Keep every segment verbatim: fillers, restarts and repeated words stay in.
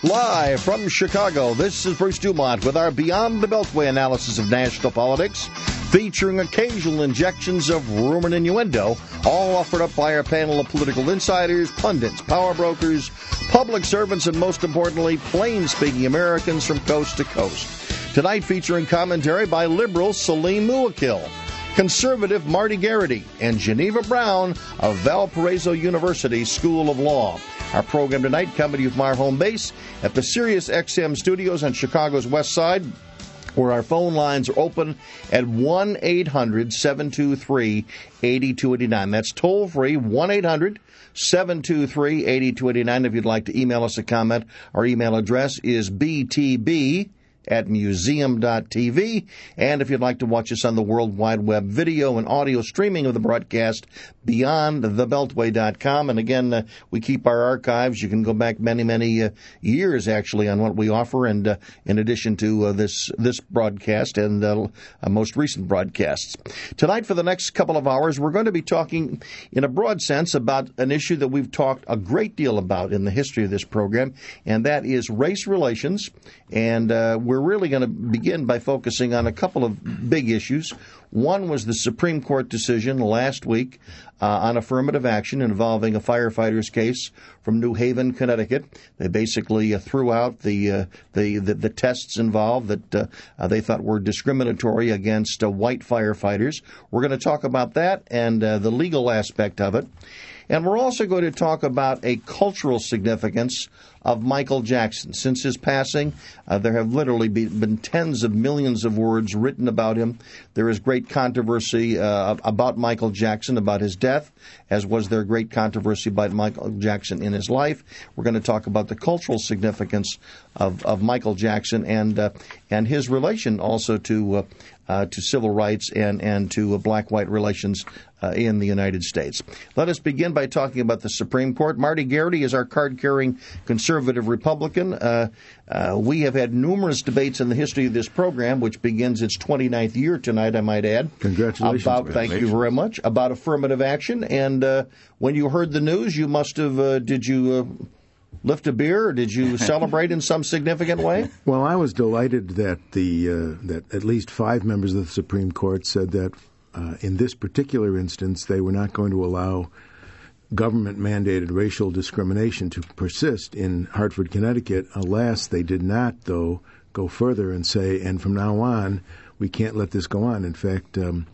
Live from Chicago, this is Bruce Dumont with our Beyond the Beltway analysis of national politics, featuring occasional injections of rumor and innuendo, all offered up by our panel of political insiders, pundits, power brokers, public servants, and most importantly, plain-speaking Americans from coast to coast. Tonight featuring commentary by liberal Salim Muwakil, conservative Marty Garrity, and Geneva Brown of Valparaiso University School of Law. Our program tonight coming to you from our home base at the Sirius X M studios on Chicago's west side, where our phone lines are open at one eight hundred seven two three eight two eight nine. That's toll-free, one eight hundred seven two three eight two eight nine. If you'd like to email us a comment, our email address is b t b at museum dot t v. And if you'd like to watch us on the World Wide Web video and audio streaming of the broadcast, beyond the beltway dot com. And again, uh, we keep our archives. You can go back many, many uh, years, actually, on what we offer, and uh, in addition to uh, this this broadcast and uh, uh, most recent broadcasts. Tonight, for the next couple of hours, we're going to be talking in a broad sense about an issue that we've talked a great deal about in the history of this program, and that is race relations. And uh, we're really going to begin by focusing on a couple of big issues. One was the Supreme Court decision last week uh, on affirmative action involving a firefighter's case from New Haven, Connecticut. They basically uh, threw out the, uh, the the the tests involved that uh, uh, they thought were discriminatory against uh, white firefighters. We're going to talk about that and uh, the legal aspect of it. And we're also going to talk about a cultural significance of Michael Jackson. Since his passing, uh, there have literally be, been tens of millions of words written about him. There is great controversy uh, about Michael Jackson, about his death, as was there great controversy about Michael Jackson in his life. We're going to talk about the cultural significance of, of Michael Jackson and uh, and his relation also to uh, uh, to civil rights and, and to uh, black-white relations Uh, in the United States. Let us begin by talking about the Supreme Court. Marty Garrity is our card-carrying conservative Republican. Uh, uh, we have had numerous debates in the history of this program, which begins its twenty-ninth year tonight, I might add. Congratulations. About, thank you very much. About affirmative action. And uh, when you heard the news, you must have, uh, did you uh, lift a beer or did you celebrate in some significant way? Well, I was delighted that the uh, that at least five members of the Supreme Court said that Uh, in this particular instance, they were not going to allow government-mandated racial discrimination to persist in Hartford, Connecticut. Alas, they did not, though, go further and say, and from now on, we can't let this go on. In fact, um,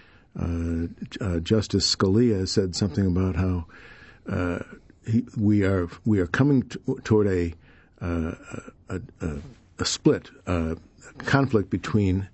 uh, uh, Justice Scalia said something about how uh, he, we are we are coming t- toward a, uh, a, a, a split, uh, a conflict between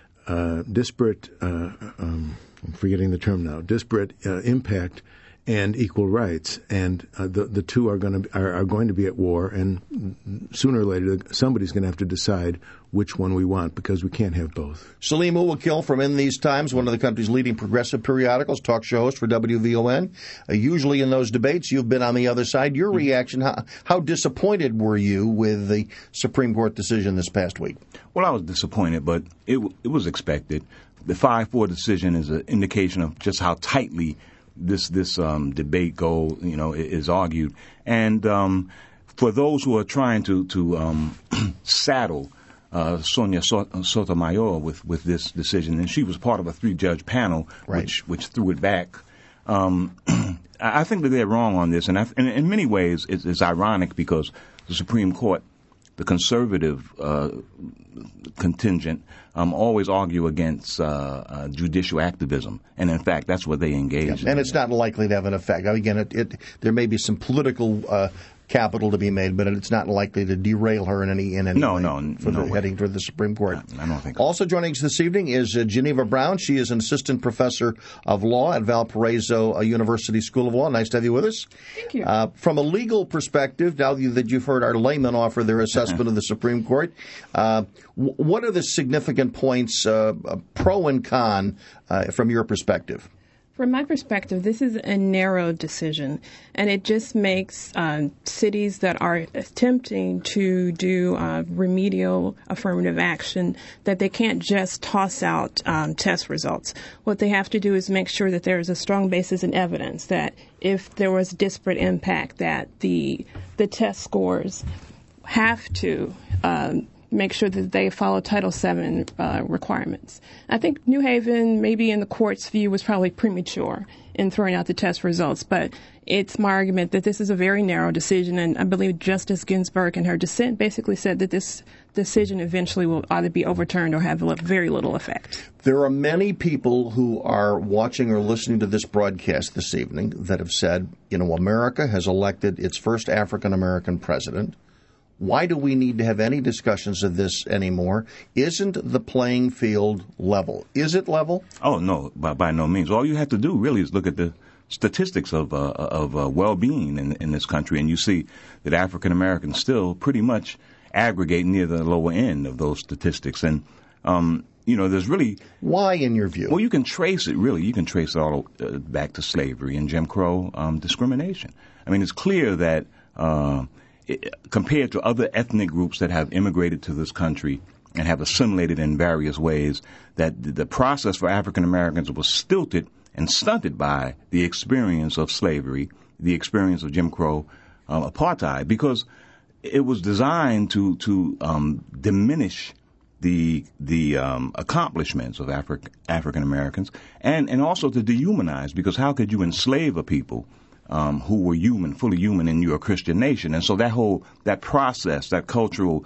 Uh, disparate, uh, um, I'm forgetting the term now, disparate uh, impact and equal rights, and uh, the the two are going to are, are going to be at war, and sooner or later somebody's going to have to decide which one we want, because we can't have both. Salim Muwakil from In These Times, one of the country's leading progressive periodicals, talk show host for W V O N. Uh, usually in those debates, you've been on the other side. Your reaction, how, how disappointed were you with the Supreme Court decision this past week? Well, I was disappointed, but it it was expected. The five four decision is an indication of just how tightly this this um, debate go, you know, is argued. And um, for those who are trying to to um, saddle uh, Sonia Sotomayor with, with this decision, and she was part of a three-judge panel, right, which which threw it back. Um, I think that they're wrong on this, and, I, and in many ways it's, it's ironic because the Supreme Court, the conservative uh, contingent, um, always argue against uh, uh, judicial activism, and in fact, that's what they engage yeah, in. And it's not likely to have an effect. Again, it, it, there may be some political uh, capital to be made, but it's not likely to derail her in any in any no, way no, for no the way. heading toward the Supreme Court. I, I don't think so. Also joining us this evening is uh, Geneva Brown. She is an assistant professor of law at Valparaiso uh, University School of Law. Nice to have you with us. Thank you. Uh, from a legal perspective, now that you've heard our laymen offer their assessment of the Supreme Court, uh, w- what are the significant points, uh, pro and con, uh, from your perspective? From my perspective, this is a narrow decision, and it just makes um, cities that are attempting to do uh, remedial affirmative action that they can't just toss out um, test results. What they have to do is make sure that there is a strong basis in evidence that if there was disparate impact, that the the test scores have to um, make sure that they follow Title seven uh, requirements. I think New Haven, maybe in the court's view, was probably premature in throwing out the test results, but it's my argument that this is a very narrow decision, and I believe Justice Ginsburg in her dissent basically said that this decision eventually will either be overturned or have very little effect. There are many people who are watching or listening to this broadcast this evening that have said, you know, America has elected its first African-American president. Why do we need to have any discussions of this anymore? Isn't the playing field level? Is it level? Oh, no, by, by no means. All you have to do really is look at the statistics of uh, of uh, well-being in, in this country, and you see that African Americans still pretty much aggregate near the lower end of those statistics. And, um, you know, there's really... Why, in your view? Well, you can trace it, really. You can trace it all uh, back to slavery and Jim Crow um, discrimination. I mean, it's clear that uh, it, compared to other ethnic groups that have immigrated to this country and have assimilated in various ways, that the, the process for African Americans was stilted and stunted by the experience of slavery, the experience of Jim Crow uh, apartheid, because it was designed to to um, diminish the the um, accomplishments of Afri- African Americans, and and also to dehumanize. Because how could you enslave a people um, who were human, fully human, and you're a Christian nation? And so that whole that process, that cultural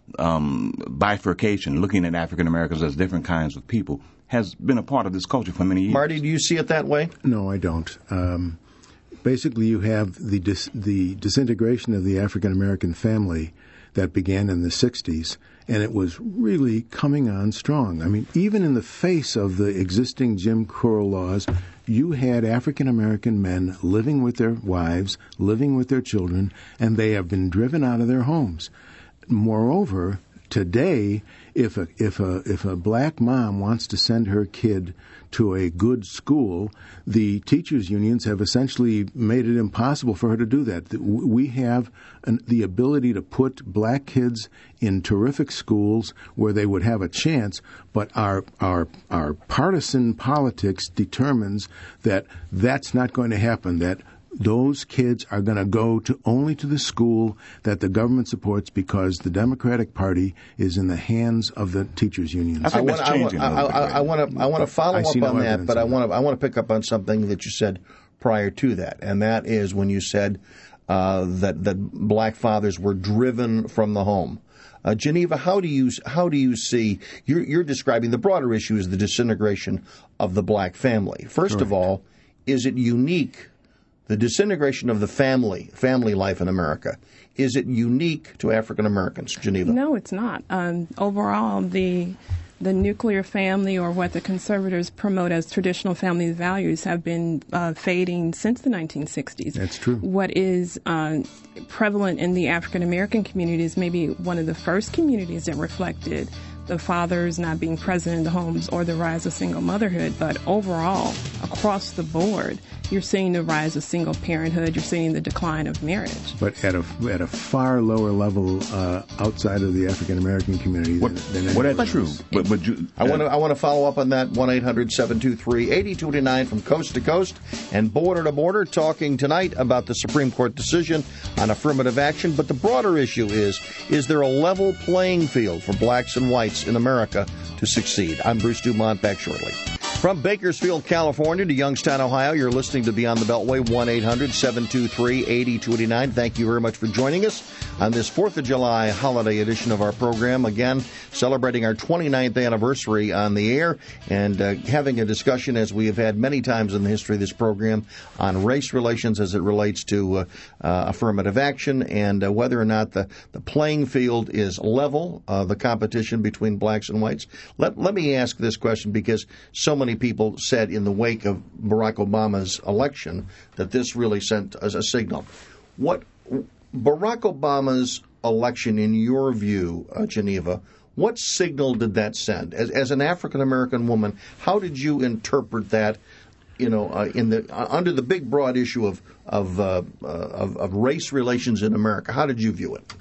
um, bifurcation, looking at African Americans as different kinds of people, has been a part of this culture for many years. Marty, do you see it that way? No, I don't. Um, basically, you have the dis- the disintegration of the African American family that began in the sixties, and it was really coming on strong. I mean, even in the face of the existing Jim Crow laws, you had African American men living with their wives, living with their children, and they have been driven out of their homes. Moreover, today, if a if a if a black mom wants to send her kid to a good school, the teachers' unions have essentially made it impossible for her to do that. We have an, the ability to put black kids in terrific schools where they would have a chance, but our our our partisan politics determines that that's not going to happen. That those kids are going to go to only to the school that the government supports because the Democratic Party is in the hands of the teachers' unions. I think that's changing. I want to I want to follow up no on that, but I want to I want to pick up on something that you said prior to that, and that is when you said uh, that that black fathers were driven from the home. Uh, Geneva, how do you how do you see you're, you're describing the broader issue as the disintegration of the black family? First Correct. of all, is it unique? The disintegration of the family, family life in America, is it unique to African Americans, Geneva? No, it's not. Um, overall, the the nuclear family, or what the conservatives promote as traditional family values, have been uh, fading since the nineteen sixties. That's true. What is uh, prevalent in the African American community is maybe one of the first communities that reflected the fathers not being present in the homes or the rise of single motherhood. But overall, across the board, you're seeing the rise of single parenthood. You're seeing the decline of marriage. But at a at a far lower level uh, outside of the African American community What, than, than well, that's true. But, but you, I want to I want to follow up on that. one eight hundred seven two three eight zero two nine from coast to coast and border to border, talking tonight about the Supreme Court decision on affirmative action. But the broader issue is, is there a level playing field for blacks and whites in America to succeed? I'm Bruce Dumont, back shortly. From Bakersfield, California to Youngstown, Ohio, you're listening to Beyond the Beltway, one eight hundred seven two three eight zero two nine. Thank you very much for joining us on this fourth of July holiday edition of our program. Again, celebrating our twenty-ninth anniversary on the air and uh, having a discussion, as we have had many times in the history of this program, on race relations as it relates to uh, uh, affirmative action and uh, whether or not the, the playing field is level, uh, the competition between blacks and whites. Let, let me ask this question, because so many people said in the wake of Barack Obama's election that this really sent as a signal. What Barack Obama's election, in your view, uh, Geneva, what signal did that send? As, as an African-American woman, how did you interpret that, you know, uh, in the uh, under the big, broad issue of of, uh, uh, of of race relations in America? How did you view it?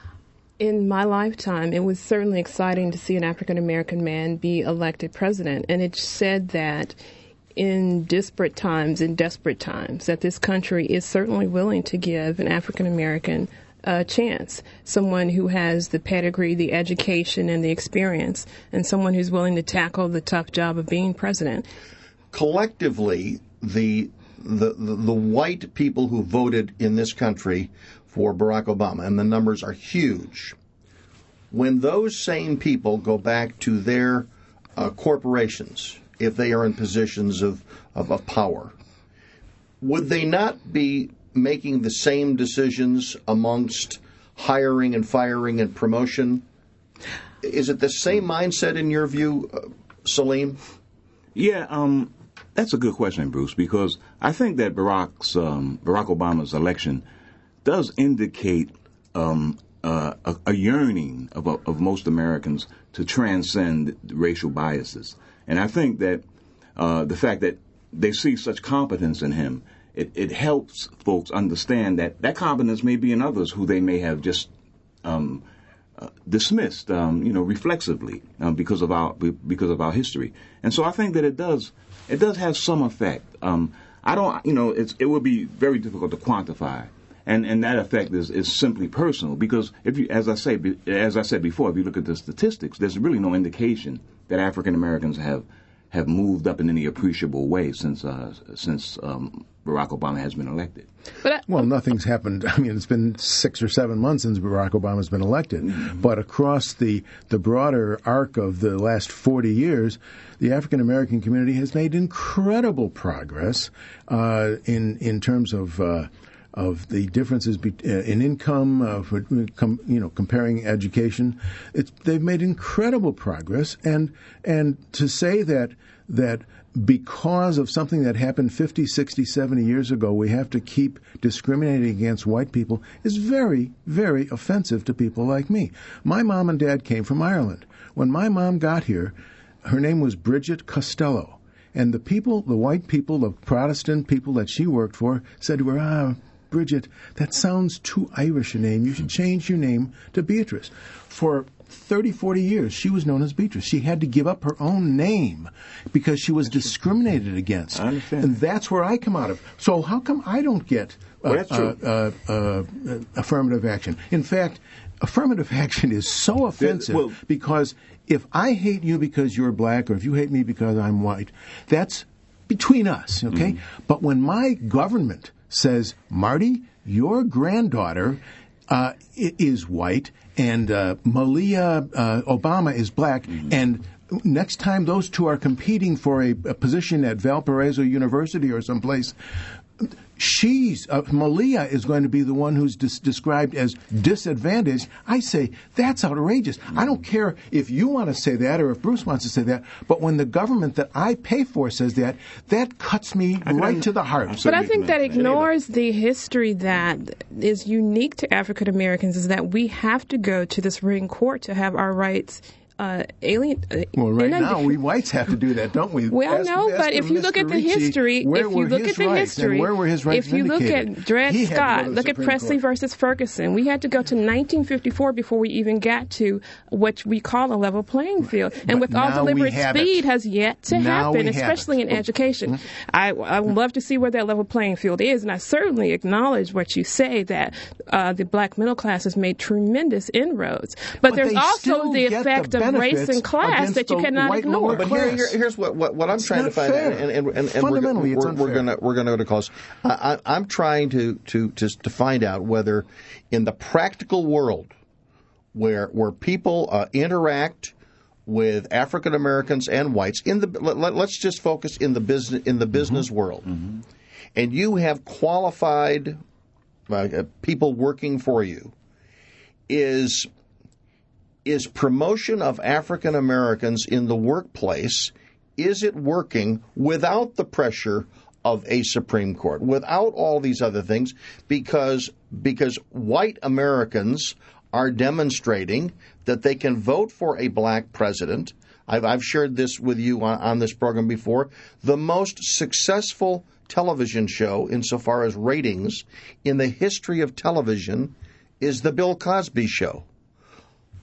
In my lifetime, it was certainly exciting to see an African-American man be elected president, and it said that in disparate times, in desperate times, that this country is certainly willing to give an African-American a chance, someone who has the pedigree, the education, and the experience, and someone who's willing to tackle the tough job of being president. Collectively, the the the, the white people who voted in this country for Barack Obama, and the numbers are huge, when those same people go back to their uh, corporations, if they are in positions of, of, of power, would they not be making the same decisions amongst hiring and firing and promotion? Is it the same mindset in your view, uh, Salim? Yeah, um, that's a good question, Bruce, because I think that Barack's um, Barack Obama's election does indicate um, uh, a, a yearning of, of most Americans to transcend racial biases. And I think that uh, the fact that they see such competence in him, it, it helps folks understand that that competence may be in others who they may have just um, uh, dismissed, um, you know, reflexively uh, because of our because of our history. And so I think that it does it does have some effect. Um, I don't, you know, it's, it would be very difficult to quantify. And and that effect is, is simply personal, because if you, as I say, as I said before, if you look at the statistics, there's really no indication that African Americans have have moved up in any appreciable way since uh, since um, Barack Obama has been elected. But I, well, nothing's happened. I mean, it's been six or seven months since Barack Obama's been elected, mm-hmm. but across the the broader arc of the last forty years, the African American community has made incredible progress uh, in in terms of. Uh, of the differences be, uh, in income, uh, for, com, you know, comparing education. It's, they've made incredible progress, and and to say that that because of something that happened fifty, sixty, seventy years ago, we have to keep discriminating against white people is very, very offensive to people like me. My mom and dad came from Ireland. When my mom got here, her name was Bridget Costello, and the people, the white people, the Protestant people that she worked for, said to her, ah, Bridget, that sounds too Irish a name. You should change your name to Beatrice. For thirty, forty years, she was known as Beatrice. She had to give up her own name because she was discriminated against. I understand. And that's where I come out of. So how come I don't get uh, well, that's true. Uh, uh, uh, affirmative action? In fact, affirmative action is so offensive well, because if I hate you because you're black or if you hate me because I'm white, that's between us, okay? Mm-hmm. But when my government says, Marty, your granddaughter uh, is white and uh, Malia uh, Obama is black, mm-hmm. and next time those two are competing for a, a position at Valparaiso University or someplace, she's, uh, Malia is going to be the one who's dis- described as disadvantaged. I say, that's outrageous. I don't care if you want to say that or if Bruce wants to say that, but when the government that I pay for says that, that cuts me I right to the heart. But I think that ignores the history that is unique to African Americans, is that we have to go to the Supreme Court to have our rights Uh, alien. Uh, well, right now we whites have to do that, don't we? Well, ask, no, ask but if you look at the Ricci, history, if you look at the history, where were his rights if you look vindicated? at Dred He Scott, look at Presley Court. versus Ferguson, we had to go to nineteen fifty-four before we even got to what we call a level playing field. And But with all now deliberate we have speed it. has yet to Now happen, we have especially it. in education. I, I would love to see where that level playing field is, and I certainly acknowledge what you say, that uh, the black middle class has made tremendous inroads. But, But there's they also still the get effect the of race benefits and class against that you the cannot white ignore. lower But here, class. here, here's what, what, what I'm It's trying to not find fair. out, and, and, and, and Fundamentally, we're, it's we're, we're unfair. gonna we're gonna go to calls. I, I, I'm trying to, to to to find out whether, in the practical world, where where people uh, interact with African Americans and whites in the let, let's just focus in the business in the business mm-hmm. world, mm-hmm. and you have qualified uh, people working for you, is. Is promotion of African Americans in the workplace, is it working without the pressure of a Supreme Court, without all these other things? Because because white Americans are demonstrating that they can vote for a black president. I've, I've shared this with you on, on this program before. The most successful television show, insofar as ratings, in the history of television is The Bill Cosby Show.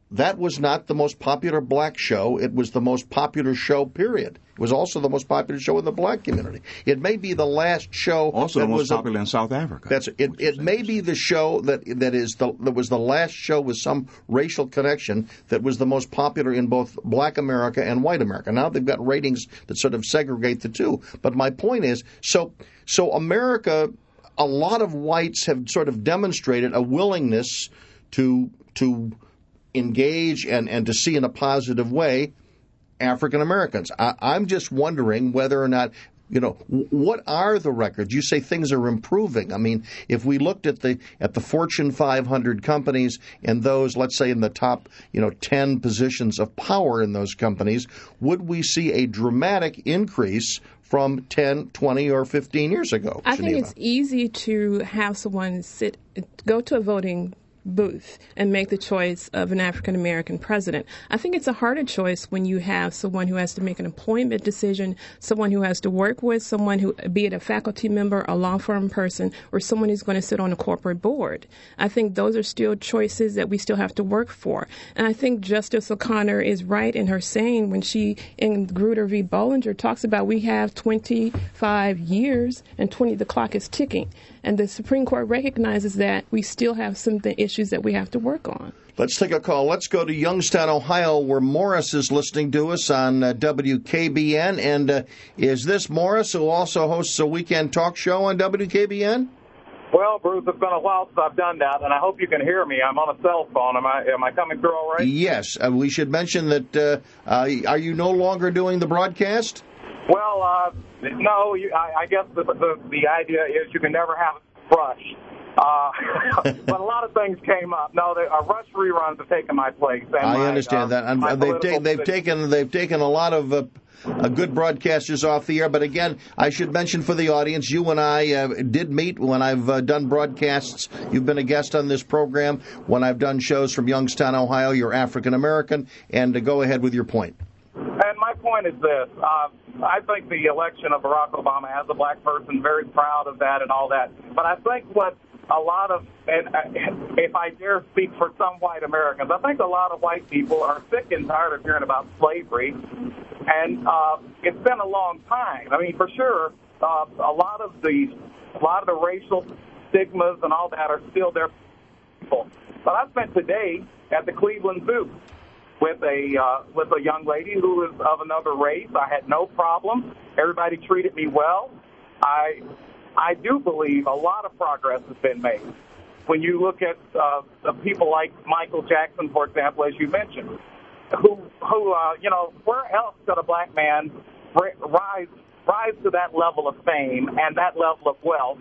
that was not the most popular black show. It was the most popular show, period. It was also the most popular show in the black community. It may be the last show. Also that the most was popular a, in South Africa. That's it. It may be the show that that is the that was the last show with some racial connection that was the most popular in both black America and white America. Now they've got ratings that sort of segregate the two. But my point is, so so America, a lot of whites have sort of demonstrated a willingness to to engage and, and to see in a positive way African Americans. I, I'm just wondering whether or not, you know, what are the records? You say things are improving. I mean, if we looked at the at the Fortune five hundred companies and those, let's say, in the top, you know, ten positions of power in those companies, would we see a dramatic increase from ten, twenty, or fifteen years ago? I Geneva? think it's easy to have someone sit, go to a voting booth and make the choice of an African American president. I think it's a harder choice when you have someone who has to make an employment decision, someone who has to work with, someone who, be it a faculty member, a law firm person, or someone who's going to sit on a corporate board. I think those are still choices that we still have to work for. And I think Justice O'Connor is right in her saying when she, in Grutter v. Bollinger, talks about we have twenty-five years and twenty, the clock is ticking. And the Supreme Court recognizes that we still have some th- issues that we have to work on. Let's take a call. Let's go to Youngstown, Ohio, where Morris is listening to us on uh, W K B N. And uh, is this Morris, who also hosts a weekend talk show on W K B N? Well, Bruce, it's been a while since I've done that, and I hope you can hear me. I'm on a cell phone. Am I am I coming through all right? Yes. Uh, we should mention that, uh, uh, are you no longer doing the broadcast? Well, uh, no, you, I, I guess the, the the idea is you can never have a rush. Uh, but a lot of things came up. No, the uh, Rush reruns have taken my place. And I my, understand uh, that. And my they've, ta- they've position. taken they've taken a lot of uh, uh, good broadcasters off the air. But again, I should mention for the audience, you and I uh, did meet when I've uh, done broadcasts. You've been a guest on this program. When I've done shows from Youngstown, Ohio, you're African American. And uh, go ahead with your point. And my point is this. Uh, I think the election of Barack Obama as a black person, very proud of that and all that. But I think what a lot of, and if I dare speak for some white Americans, I think a lot of white people are sick and tired of hearing about slavery. And uh, it's been a long time. I mean, for sure, uh, a lot of the a lot of the racial stigmas and all that are still there. But I spent today at the Cleveland Zoo with a uh, with a young lady who is of another race. I had no problem. Everybody treated me well. I I do believe a lot of progress has been made. When you look at uh, people like Michael Jackson, for example, as you mentioned, who who uh, you know, where else could a black man rise rise to that level of fame and that level of wealth?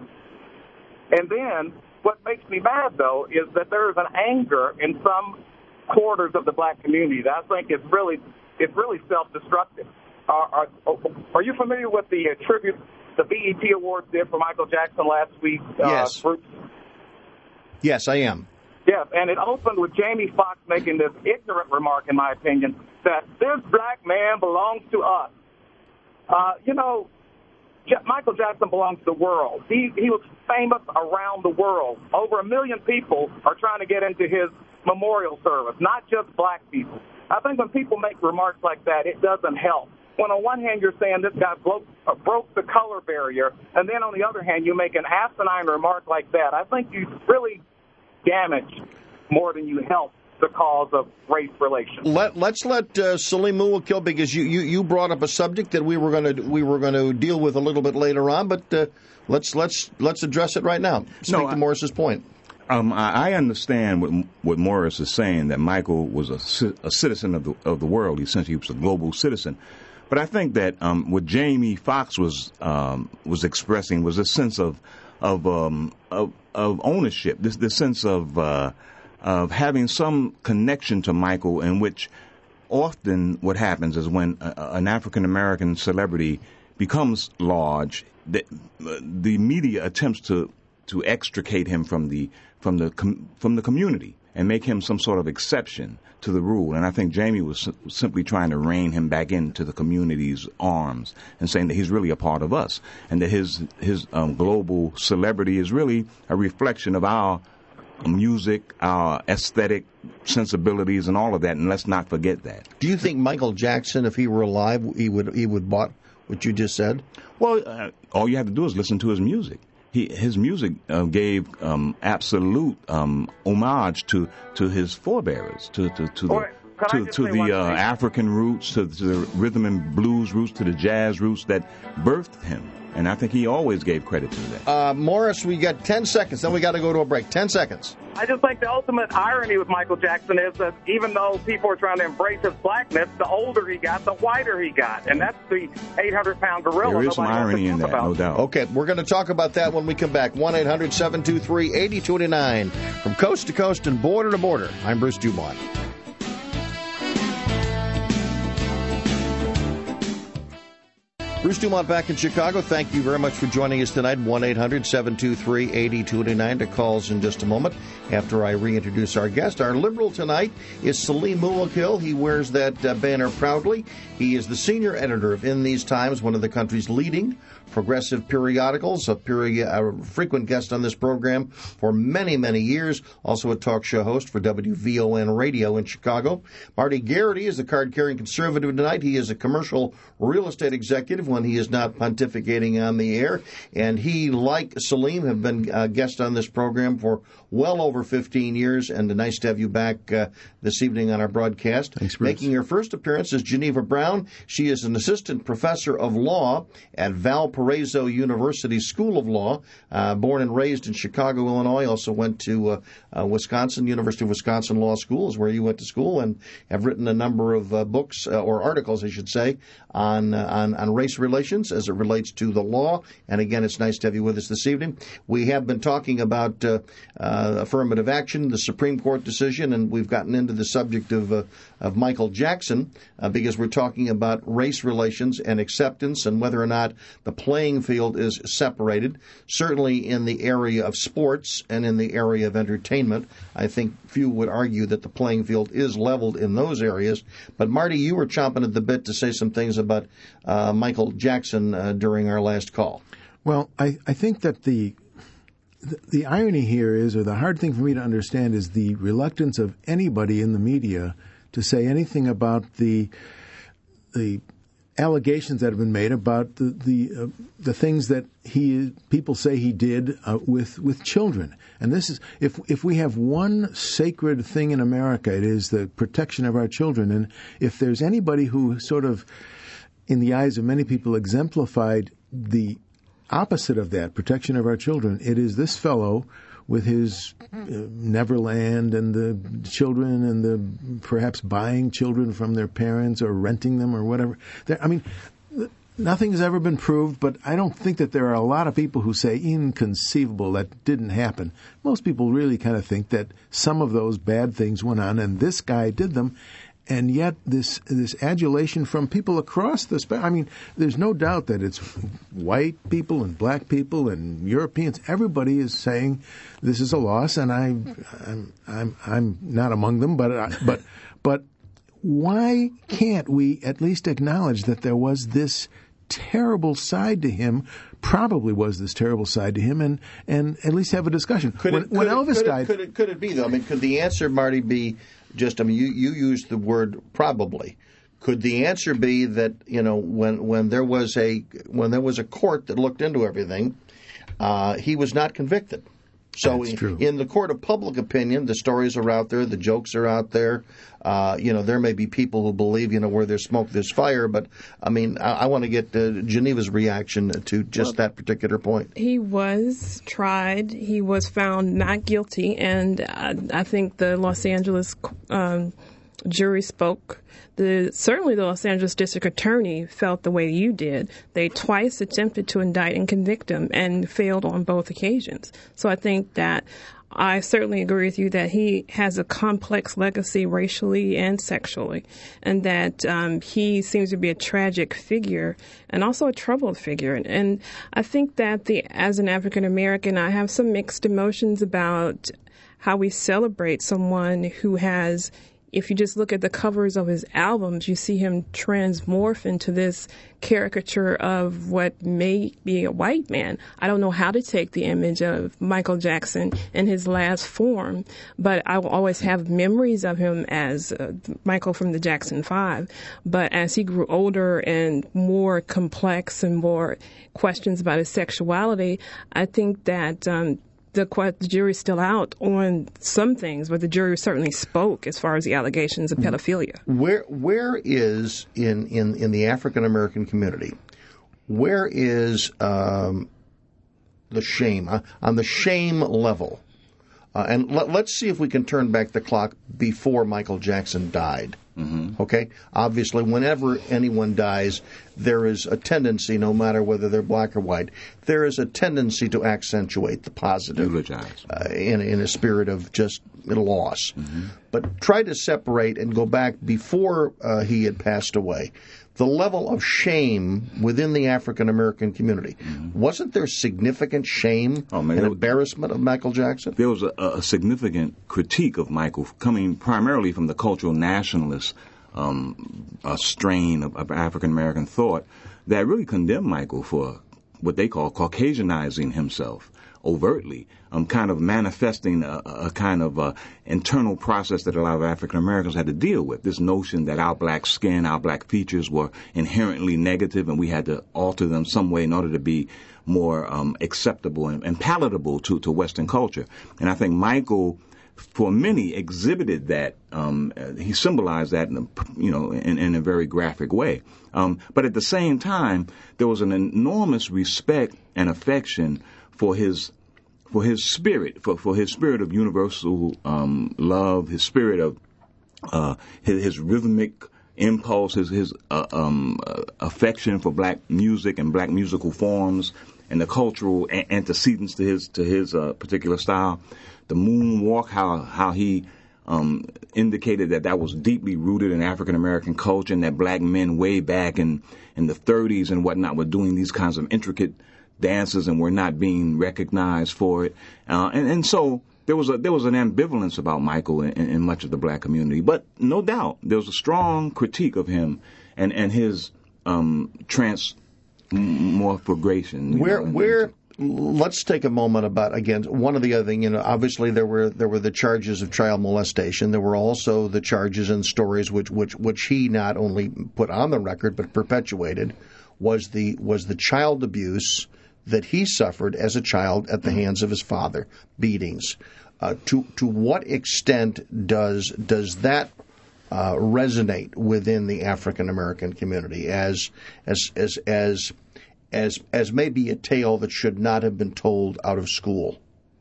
And then what makes me mad, though, is that there is an anger in some quarters of the black community that I think is really it's really self-destructive. Are, are, are you familiar with the uh, tribute the B E T Awards did for Michael Jackson last week? Uh, Yes. Group? Yes, I am. Yes, and it opened with Jamie Foxx making this ignorant remark, in my opinion, that this black man belongs to us. Uh, you know, J- Michael Jackson belongs to the world. He he was famous around the world. Over a million people are trying to get into his memorial service, not just black people. I think when people make remarks like that, it doesn't help. When on one hand you're saying this guy broke, uh, broke the color barrier, and then on the other hand you make an asinine remark like that, I think you really damage more than you help the cause of race relations. Let, let's let uh, Salim Muwakil, because you, you, you brought up a subject that we were going to we were going to deal with a little bit later on, but uh, let's let's let's address it right now. Speak No, to I, Morris's point. Um, I, I understand what what Morris is saying, that Michael was a, a citizen of the of the world. Essentially, he was a global citizen. But I think that um, what Jamie Foxx was um, was expressing was a sense of of um, of, of ownership. This this sense of uh, of having some connection to Michael, in which often what happens is when a, an African American celebrity becomes large, the, the media attempts to to extricate him from the from the com, from the community and make him some sort of exception to the rule. And I think Jamie was simply trying to rein him back into the community's arms and saying that he's really a part of us, and that his his um, global celebrity is really a reflection of our music, our aesthetic sensibilities, and all of that. And let's not forget that. Do you think Michael Jackson, if he were alive, he would he would bought what you just said? Well, uh, all you have to do is listen to his music. He, his music uh, gave um, absolute um, homage to, to his forebearers, to to, to the Or, to, to the uh, African roots, to, to the rhythm and blues roots, to the jazz roots that birthed him. And I think he always gave credit to that. Uh, Morris, we got ten seconds, then we got to go to a break. ten seconds. I just think the ultimate irony with Michael Jackson is that even though people are trying to embrace his blackness, the older he got, the whiter he got. And that's the eight hundred pound gorilla. There is some nobody wants to irony in talk that, about. no doubt. Okay, we're going to talk about that when we come back. one eight hundred seven two three eight zero two nine. From coast to coast and border to border, I'm Bruce Dumont. Bruce Dumont back in Chicago. Thank you very much for joining us tonight. one eight hundred seven two three eight zero two nine to calls in just a moment after I reintroduce our guest. Our liberal tonight is Salim Muwakil. He wears that uh, banner proudly. He is the senior editor of In These Times, one of the country's leading progressive periodicals, a, peri- a frequent guest on this program for many, many years, also a talk show host for W V O N Radio in Chicago. Marty Garrity is the card-carrying conservative tonight. He is a commercial real estate executive when he is not pontificating on the air, and he, like Salim, have been a guest on this program for well over fifteen years, and nice to have you back uh, this evening on our broadcast. Thanks, Bruce. Making her first appearance is Geneva Brown. She is an assistant professor of law at Valparaiso University School of Law. Uh, born and raised in Chicago, Illinois, also went to uh, uh, Wisconsin, University of Wisconsin Law School is where you went to school, and have written a number of uh, books, uh, or articles, I should say, on, uh, on on race relations as it relates to the law. And again, it's nice to have you with us this evening. We have been talking about uh, uh, affirmative action, the Supreme Court decision, and we've gotten into the subject of uh, of Michael Jackson uh, because we're talking about race relations and acceptance and whether or not the playing field is separated. Certainly in the area of sports and in the area of entertainment, I think few would argue that the playing field is leveled in those areas. But Marty, you were chomping at the bit to say some things about uh, Michael Jackson uh, during our last call. Well, I, I think that the, the the irony here is, or the hard thing for me to understand, is the reluctance of anybody in the media to say anything about the the allegations that have been made about the the, uh, the things that he people say he did uh, with with children. And this is, if if we have one sacred thing in America, it is the protection of our children. And if there's anybody who sort of, in the eyes of many people, exemplified the opposite of that, protection of our children, it is this fellow with his uh, Neverland and the children and the perhaps buying children from their parents or renting them or whatever. There, I mean, nothing has ever been proved, but I don't think that there are a lot of people who say inconceivable, that didn't happen. Most people really kind of think that some of those bad things went on and this guy did them. And yet this this adulation from people across the spectrum, I mean, there's no doubt that it's white people and black people and Europeans. Everybody is saying this is a loss, and I, I'm I'm I'm not among them. But I, but but why can't we at least acknowledge that there was this terrible side to him? Probably was this terrible side to him, and, and at least have a discussion. Could when it, when could Elvis it, could died, it, could it could it be though? I mean, could the answer, Marty, be just? I mean, you you used the word probably. Could the answer be that, you know, when when there was a when there was a court that looked into everything, uh, he was not convicted? So in, in the court of public opinion, the stories are out there, the jokes are out there. Uh, you know, there may be people who believe, you know, where there's smoke, there's fire. But, I mean, I, I want to get uh, Geneva's reaction to just well, that particular point. He was tried. He was found not guilty. And I, I think the Los Angeles um, jury spoke. The, certainly the Los Angeles district attorney felt the way you did. They twice attempted to indict and convict him and failed on both occasions. So I think that I certainly agree with you that he has a complex legacy racially and sexually, and that um, he seems to be a tragic figure and also a troubled figure. And, and I think that the as an African American, I have some mixed emotions about how we celebrate someone who has if you just look at the covers of his albums, you see him transmorph into this caricature of what may be a white man. I don't know how to take the image of Michael Jackson in his last form, but I will always have memories of him as uh, Michael from the Jackson Five. But as he grew older and more complex and more questions about his sexuality, I think that um, The, the jury's still out on some things, but the jury certainly spoke as far as the allegations of pedophilia. Where where is in in, in the African American community? Where is um, the shame uh, on the shame level? Uh, and let, let's see if we can turn back the clock before Michael Jackson died. Mm-hmm. Okay? Obviously, whenever anyone dies, there is a tendency, no matter whether they're black or white, there is a tendency to accentuate the positive. Eulogize. Uh, in, in a spirit of just loss. Mm-hmm. But try to separate and go back before uh, he had passed away. The level of shame within the African American community. Mm-hmm. Wasn't there significant shame oh, man, and was, embarrassment of Michael Jackson? There was a, a significant critique of Michael coming primarily from the cultural nationalist um, a strain of, of African American thought that really condemned Michael for what they call Caucasianizing himself overtly, um, kind of manifesting a, a kind of uh, internal process that a lot of African Americans had to deal with. This notion that our black skin, our black features were inherently negative, and we had to alter them some way in order to be more um, acceptable and, and palatable to, to Western culture. And I think Michael, for many, exhibited that. Um, he symbolized that, in a, you know, in, in a very graphic way. Um, but at the same time, there was an enormous respect and affection for his for his spirit, for, for his spirit of universal um, love, his spirit of uh, his, his rhythmic impulse, his, his uh, um, uh, affection for black music and black musical forms, and the cultural a- antecedents to his to his uh, particular style. The moonwalk, how how he um, indicated that that was deeply rooted in African American culture, and that black men way back in in the thirties and whatnot were doing these kinds of intricate dances and were not being recognized for it, uh, and and so there was a there was an ambivalence about Michael in, in much of the black community. But no doubt there was a strong critique of him and and his um, transmorphigration. Where know, where. Let's take a moment about, again, one of the other things, you know, obviously there were there were the charges of child molestation. There were also the charges and stories which which which he not only put on the record but perpetuated was the was the child abuse that he suffered as a child at the hands of his father, beatings. Uh, to to what extent does does that uh, resonate within the African American community as as as as as as maybe a tale that should not have been told out of school?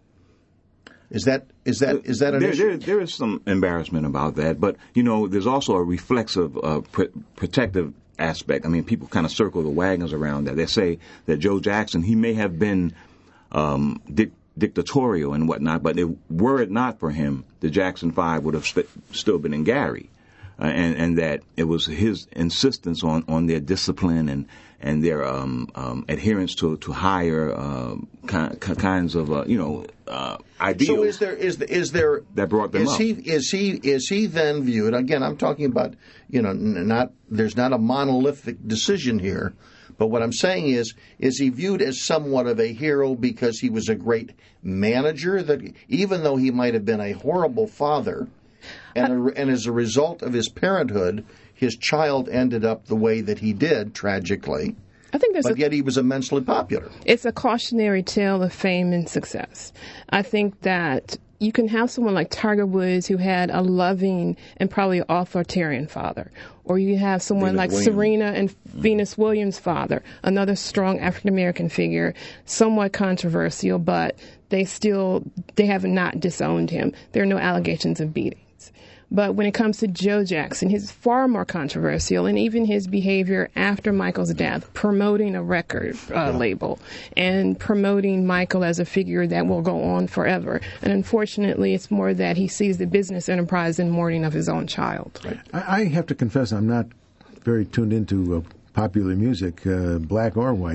Is that is that is that an there, issue? There, there is some embarrassment about that, but you know, there's also a reflexive, uh, pr- protective aspect. I mean, people kind of circle the wagons around that. They say that Joe Jackson, he may have been um, dic- dictatorial and whatnot, but it, were it not for him, the Jackson Five would have st- still been in Gary, uh, and and that it was his insistence on, on their discipline and and their um, um, adherence to to higher uh, ki- kinds of uh, you know uh, ideals. So is there is the, is there that brought them is up. he is he is he then viewed again? I'm talking about you know not there's not a monolithic decision here, but what I'm saying is is he viewed as somewhat of a hero because he was a great manager, that even though he might have been a horrible father, and a, and as a result of his parenthood, his child ended up the way that he did, tragically. I think there's but a, yet he was immensely popular. It's a cautionary tale of fame and success. I think that you can have someone like Tiger Woods who had a loving and probably authoritarian father. Or you have someone Venus like Williams. Serena and mm-hmm. Venus Williams' father, another strong African-American figure, somewhat controversial, but they still, they have not disowned him. There are no allegations of beating. But when it comes to Joe Jackson, he's far more controversial, and even his behavior after Michael's death, promoting a record uh, yeah. label and promoting Michael as a figure that will go on forever. And unfortunately, it's more that he sees the business enterprise in mourning of his own child. Right. I, I have to confess I'm not very tuned into uh, popular music, uh, black or white.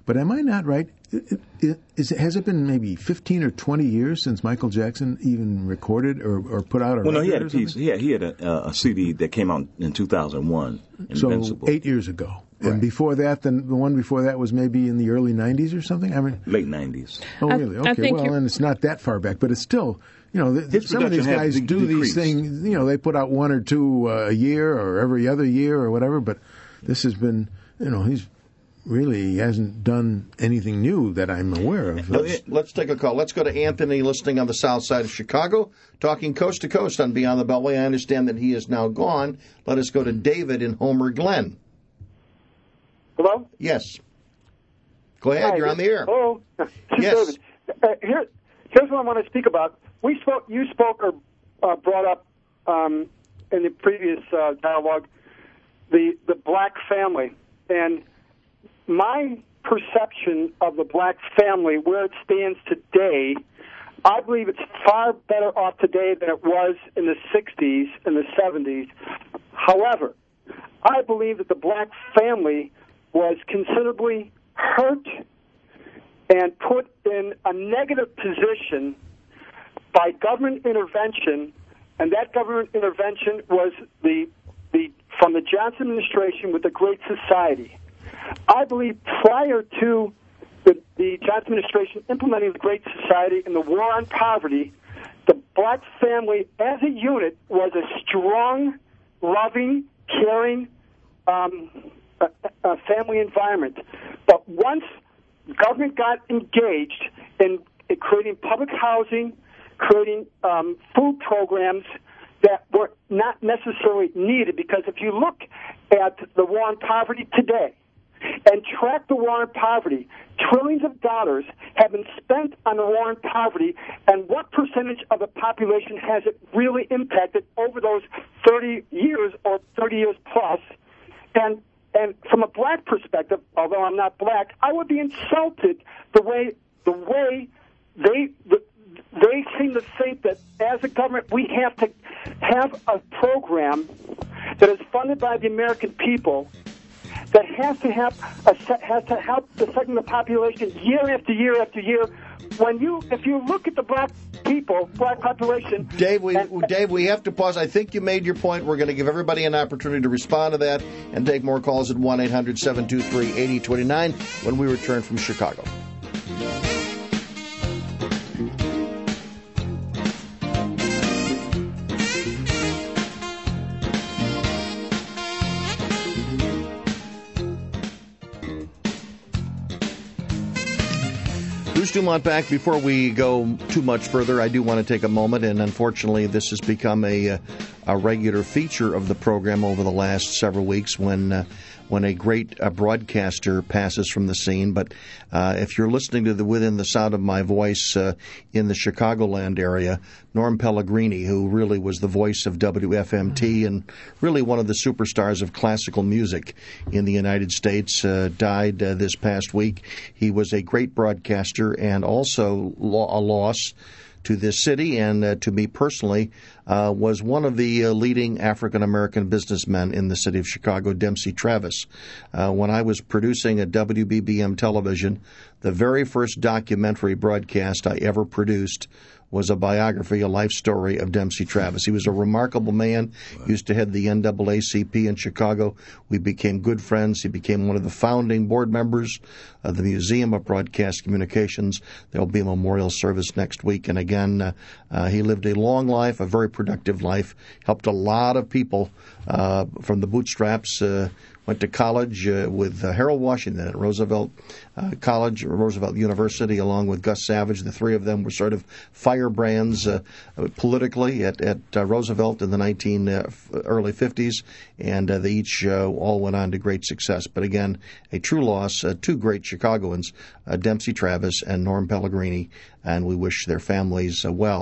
But am I not right? Is it, has it been maybe fifteen or twenty years since Michael Jackson even recorded or, or put out a well, record? No, he had a piece. He had, he had a, a C D that came out in two thousand one. Invincible. So eight years ago. Right. And before that, then the one before that was maybe in the early nineties or something? I mean, late nineties. Oh, I, really? I Okay, think well, and it's not that far back, but it's still, you know, the, some of these guys de- do decreased. these things, you know, they put out one or two uh, a year or every other year or whatever, but this has been, you know, he's really he hasn't done anything new that I'm aware of. Let's, let's take a call. Let's go to Anthony, listening on the south side of Chicago, talking coast to coast on Beyond the Beltway. I understand that he is now gone. Let us go to David in Homer Glen. Hello? Yes. Go ahead. Hi, You're on the air. Hello. Yes. David. Uh, here, here's what I want to speak about. We spoke. You spoke or uh, brought up um, in the previous uh, dialogue the the black family, and my perception of the black family, where it stands today, I believe it's far better off today than it was in the sixties and the seventies. However, I believe that the black family was considerably hurt and put in a negative position by government intervention, and that government intervention was the the from the Johnson administration with the Great Society. I believe prior to the, the Johnson administration implementing the Great Society and the war on poverty, the black family as a unit was a strong, loving, caring um, a, a family environment. But once government got engaged in, in creating public housing, creating um, food programs that were not necessarily needed, because if you look at the war on poverty today and track the war on poverty, trillions of dollars have been spent on the war on poverty, and what percentage of the population has it really impacted over those thirty years or thirty years plus? And and from a black perspective, although I'm not black, I would be insulted the way the way they the, they seem to think that as a government we have to have a program that is funded by the American people that has to have a, has to help the segment of the population year after year after year. When you, if you look at the black people, black population, Dave, we and, Dave, we have to pause. I think you made your point. We're going to give everybody an opportunity to respond to that and take more calls at one eight hundred seven two three eight zero two nine when we return from Chicago. Bruce Dumont back. Before we go too much further, I do want to take a moment, and unfortunately this has become a, a regular feature of the program over the last several weeks when uh, when a great uh, broadcaster passes from the scene. But uh, if you're listening to the within the sound of my voice uh, in the Chicagoland area, Norm Pellegrini, who really was the voice of W F M T and really one of the superstars of classical music in the United States, uh, died uh, this past week. He was a great broadcaster and also lo- a loss to this city and uh, to me personally, uh, was one of the uh, leading African-American businessmen in the city of Chicago, Dempsey Travis. Uh, when I was producing at W B B M Television, the very first documentary broadcast I ever produced was a biography, a life story of Dempsey Travis. He was a remarkable man, used to head the N double A C P in Chicago. We became good friends. He became one of the founding board members of the Museum of Broadcast Communications. There will be a memorial service next week. And again, uh, uh, he lived a long life, a very productive life, helped a lot of people uh, from the bootstraps, uh, went to college uh, with uh, Harold Washington at Roosevelt uh, College, Roosevelt University, along with Gus Savage. The three of them were sort of firebrands uh, politically at, at uh, Roosevelt in the nineteen uh, early fifties, and uh, they each uh, all went on to great success. But again, a true loss. Uh, two great Chicagoans, uh, Dempsey Travis and Norm Pellegrini, and we wish their families uh, well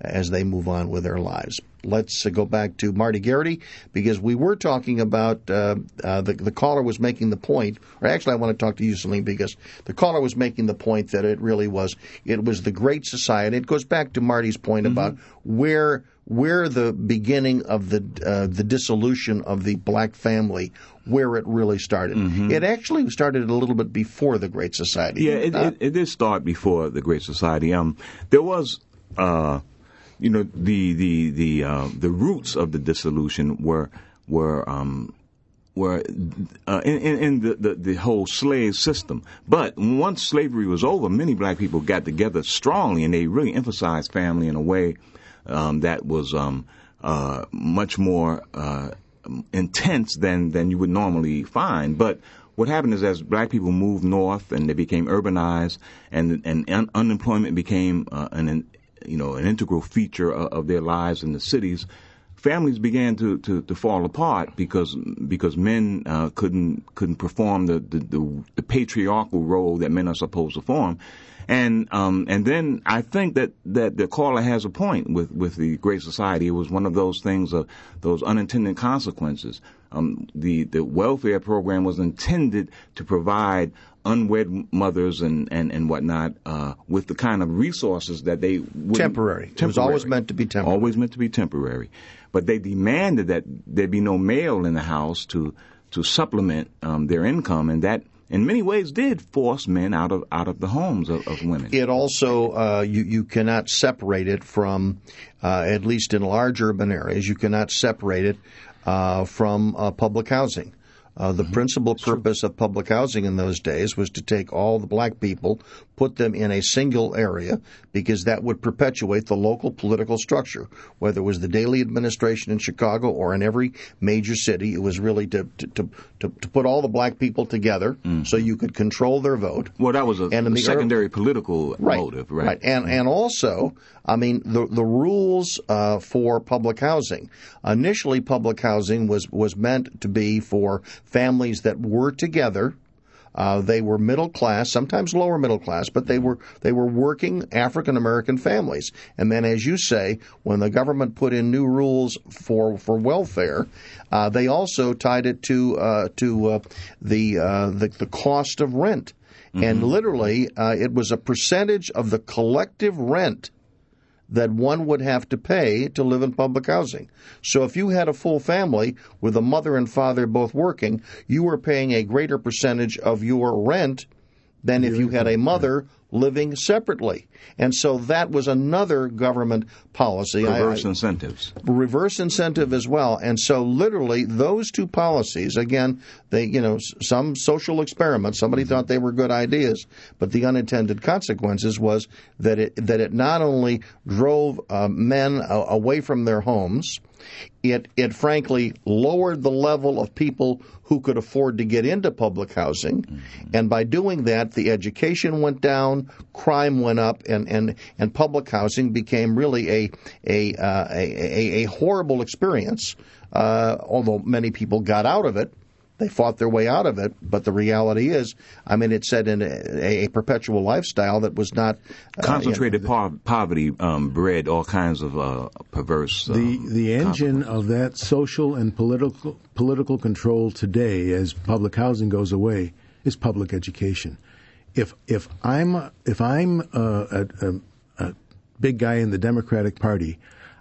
as they move on with their lives. Let's uh, go back to Marty Garrity, because we were talking about uh, uh, the, the caller was making the point, or actually I want to talk to you, Celine, because the caller was making the point that it really was, it was the Great Society. It goes back to Marty's point mm-hmm. about where where the beginning of the uh, the dissolution of the black family, where it really started. Mm-hmm. It actually started a little bit before the Great Society. Yeah, it, uh, it, it did start before the Great Society. Um, there was, uh, you know, the the the uh, the roots of the dissolution were were um, were uh, in, in, in the, the the whole slave system. But once slavery was over, many black people got together strongly, and they really emphasized family in a way Um, that was um, uh, much more uh, intense than, than you would normally find. But what happened is, as black people moved north and they became urbanized, and and un- unemployment became uh, an you know an integral feature of, of their lives in the cities, families began to, to, to fall apart because because men uh, couldn't couldn't perform the, the, the, the patriarchal role that men are supposed to perform. And um, and then I think that, that the caller has a point with, with the Great Society. It was one of those things, of those unintended consequences. Um, the, the welfare program was intended to provide unwed mothers and, and, and whatnot uh, with the kind of resources that they would temporary. temporary. It was always meant to be temporary. Always meant to be temporary. But they demanded that there be no male in the house to to supplement um, their income, and that in many ways did force men out of out of the homes of, of women. It also, uh, you, you cannot separate it from, uh, at least in large urban areas, you cannot separate it uh, from uh, public housing. Uh, the mm-hmm. principal purpose of public housing in those days was to take all the black people, put them in a single area, because that would perpetuate the local political structure. Whether it was the Daley administration in Chicago or in every major city, it was really to to, to, to, to put all the black people together mm-hmm. so you could control their vote. Well, that was a, a secondary ur- political right, motive, right? Right, and mm-hmm. and also, I mean, the the rules uh, for public housing. Initially, public housing was, was meant to be for families that were together. Uh, they were middle class, sometimes lower middle class, but they were they were working African American families. And then, as you say, when the government put in new rules for for welfare, uh, they also tied it to uh, to uh, the, uh, the the cost of rent, mm-hmm. and literally uh, it was a percentage of the collective rent that one would have to pay to live in public housing. So if you had a full family with a mother and father both working, you were paying a greater percentage of your rent than if you had a mother living separately. And so that was another government policy. Reverse I, I, incentives. Reverse incentive as well. And so literally those two policies, again, they, you know, some social experiments, somebody thought they were good ideas, but the unintended consequences was that it, that it not only drove uh, men uh, away from their homes, It, it frankly lowered the level of people who could afford to get into public housing. Mm-hmm. And by doing that, the education went down, crime went up, and, and, and public housing became really a, a, uh, a, a, a horrible experience, uh, although many people got out of it. They fought their way out of it, but the reality is, I mean, it set in a, a perpetual lifestyle that was not uh, concentrated. You know, po- poverty um, bred all kinds of uh, perverse. Um, the the engine of that social and political political control today, as public housing goes away, is public education. If if I'm if I'm a, a, a big guy in the Democratic Party,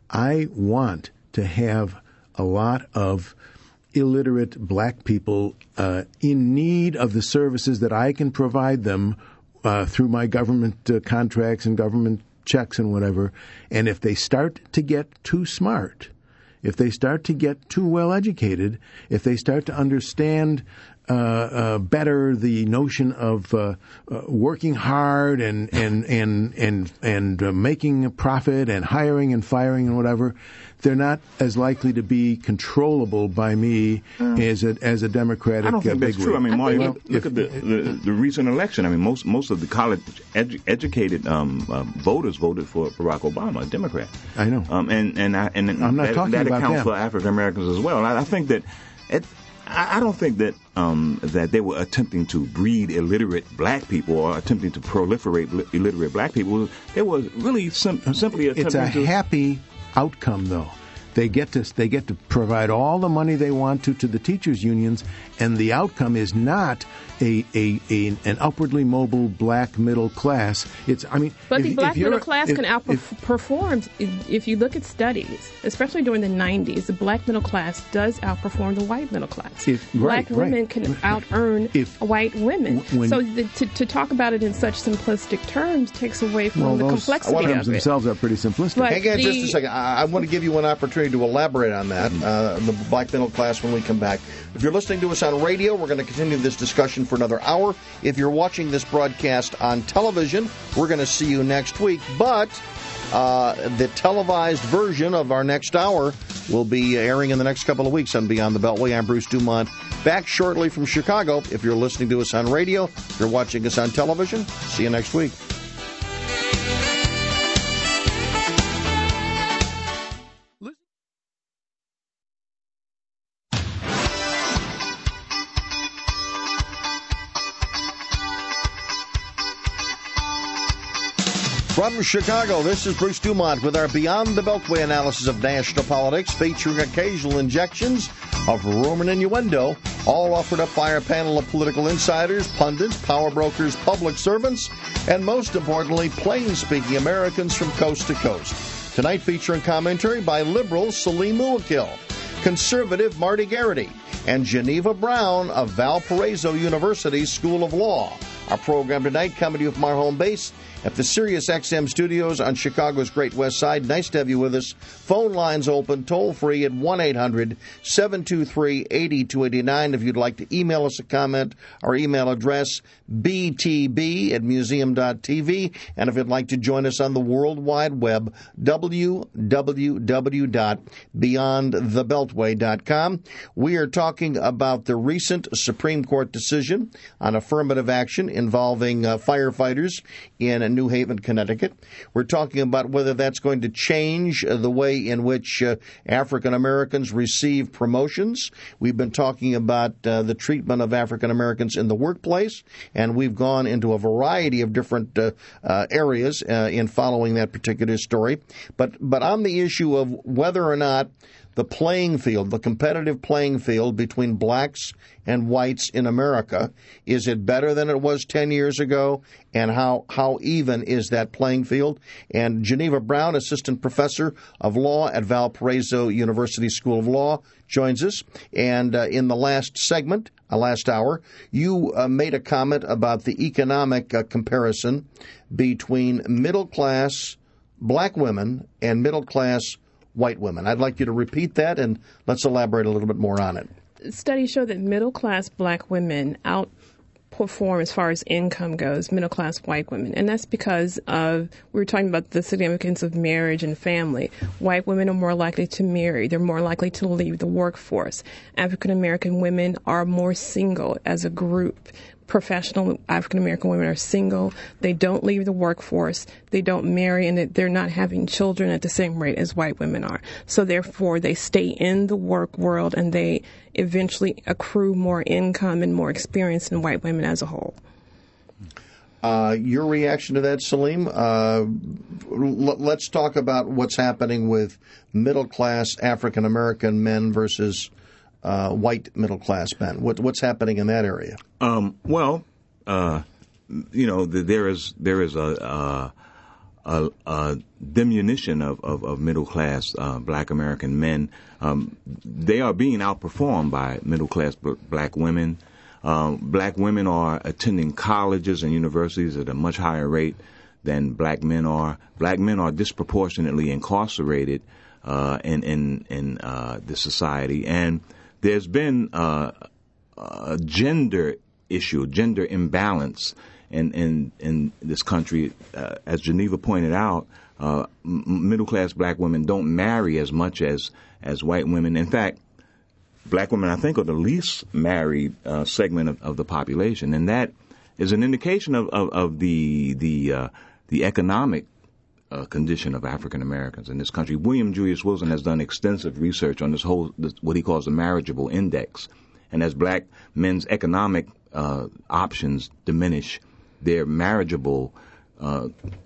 I want to have a lot of illiterate black people uh, in need of the services that I can provide them uh, through my government uh, contracts and government checks and whatever. And if they start to get too smart, if they start to get too well educated, if they start to understand uh, uh, better the notion of uh, uh, working hard and and and and and uh, making a profit and hiring and firing and whatever, they're not as likely to be controllable by me uh, as a as a Democratic. I don't think uh, that's true. I mean, Marty, well, look, look at the, the the recent election. I mean, most most of the college edu- educated um, uh, voters voted for Barack Obama, a Democrat. I know. Um, and and I, and I'm not that, talking that about accounts them. for African Americans as well. I, I think that it. I, I don't think that um, that they were attempting to breed illiterate black people or attempting to proliferate li- illiterate black people. They were really sim- simply attempting It's a to... happy outcome, though. They get to they get to provide all the money they want to to the teachers' unions, and the outcome is not a, a, a an upwardly mobile black middle class. It's I mean, but if, the black if middle class if, can outperform. If, if you look at studies, especially during the nineties, the black middle class does outperform the white middle class. If, black right, women right. can out earn If- white women. when- so the, to, to talk about it in such simplistic terms takes away from well, the those complexity terms of it. themselves are pretty simplistic. But Hang on the- just a second. I, I want to give you an opportunity to elaborate on that, uh, the black middle class, when we come back. If you're listening to us on radio, we're going to continue this discussion for another hour. If you're watching this broadcast on television, we're going to see you next week. But uh, the televised version of our next hour will be airing in the next couple of weeks on Beyond the Beltway. I'm Bruce Dumont, back shortly from Chicago. If you're listening to us on radio, if you're watching us on television, see you next week. From Chicago, this is Bruce Dumont with our Beyond the Beltway analysis of national politics, featuring occasional injections of rumor and innuendo, all offered up by our panel of political insiders, pundits, power brokers, public servants, and most importantly, plain-speaking Americans from coast to coast. Tonight featuring commentary by liberal Salim Muwakil, conservative Marty Garrity, and Geneva Brown of Valparaiso University's School of Law. Our program tonight coming to you from our home base at the Sirius X M studios on Chicago's Great West Side. Nice to have you with us. Phone lines open, toll free at one eight hundred seven two three eight two eight nine. If you'd like to email us a comment, our email address, b t b at museum dot t v. And if you'd like to join us on the World Wide Web, w w w dot beyond the beltway dot com. We are talking about the recent Supreme Court decision on affirmative action involving uh, firefighters in New Haven, Connecticut. We're talking about whether that's going to change uh, the way in which uh, African Americans receive promotions. We've been talking about uh, the treatment of African Americans in the workplace, and we've gone into a variety of different uh, uh, areas uh, in following that particular story. But but on the issue of whether or not the playing field, the competitive playing field between blacks and whites in America, is it better than it was ten years ago? And how, how even is that playing field? And Geneva Brown, assistant professor of law at Valparaiso University School of Law, joins us. And uh, in the last segment, uh, last hour, you uh, made a comment about the economic uh, comparison between middle-class black women and middle-class white women. I'd like you to repeat that, and let's elaborate a little bit more on it. Studies show that middle-class black women outperform, as far as income goes, middle-class white women. And that's because of, we were talking about the significance of marriage and family. White women are more likely to marry. They're more likely to leave the workforce. African-American women are more single as a group. Professional African-American women are single. They don't leave the workforce. They don't marry, and they're not having children at the same rate as white women are. So therefore, they stay in the work world, and they eventually accrue more income and more experience than white women as a whole. Uh, your reaction to that, Salim? Uh, l- let's talk about what's happening with middle-class African-American men versus Uh, white middle-class men. What, what's happening in that area? Um, well, uh, you know, the, there is there is a, a, a, a diminution of, of, of middle-class uh, black American men. Um, they are being outperformed by middle-class b- black women. Um, black women are attending colleges and universities at a much higher rate than black men are. Black men are disproportionately incarcerated uh, in in, in uh, the society, and there's been uh, a gender issue, gender imbalance in, in, in this country. Uh, as Geneva pointed out, uh, m- middle-class black women don't marry as much as, as white women. In fact, black women, I think, are the least married uh, segment of, of the population, and that is an indication of, of, of the the uh, the economic Uh, condition of African Americans in this country. William Julius Wilson has done extensive research on this whole, this, what he calls the marriageable index, And as black men's economic uh, options diminish, their marriageable uh,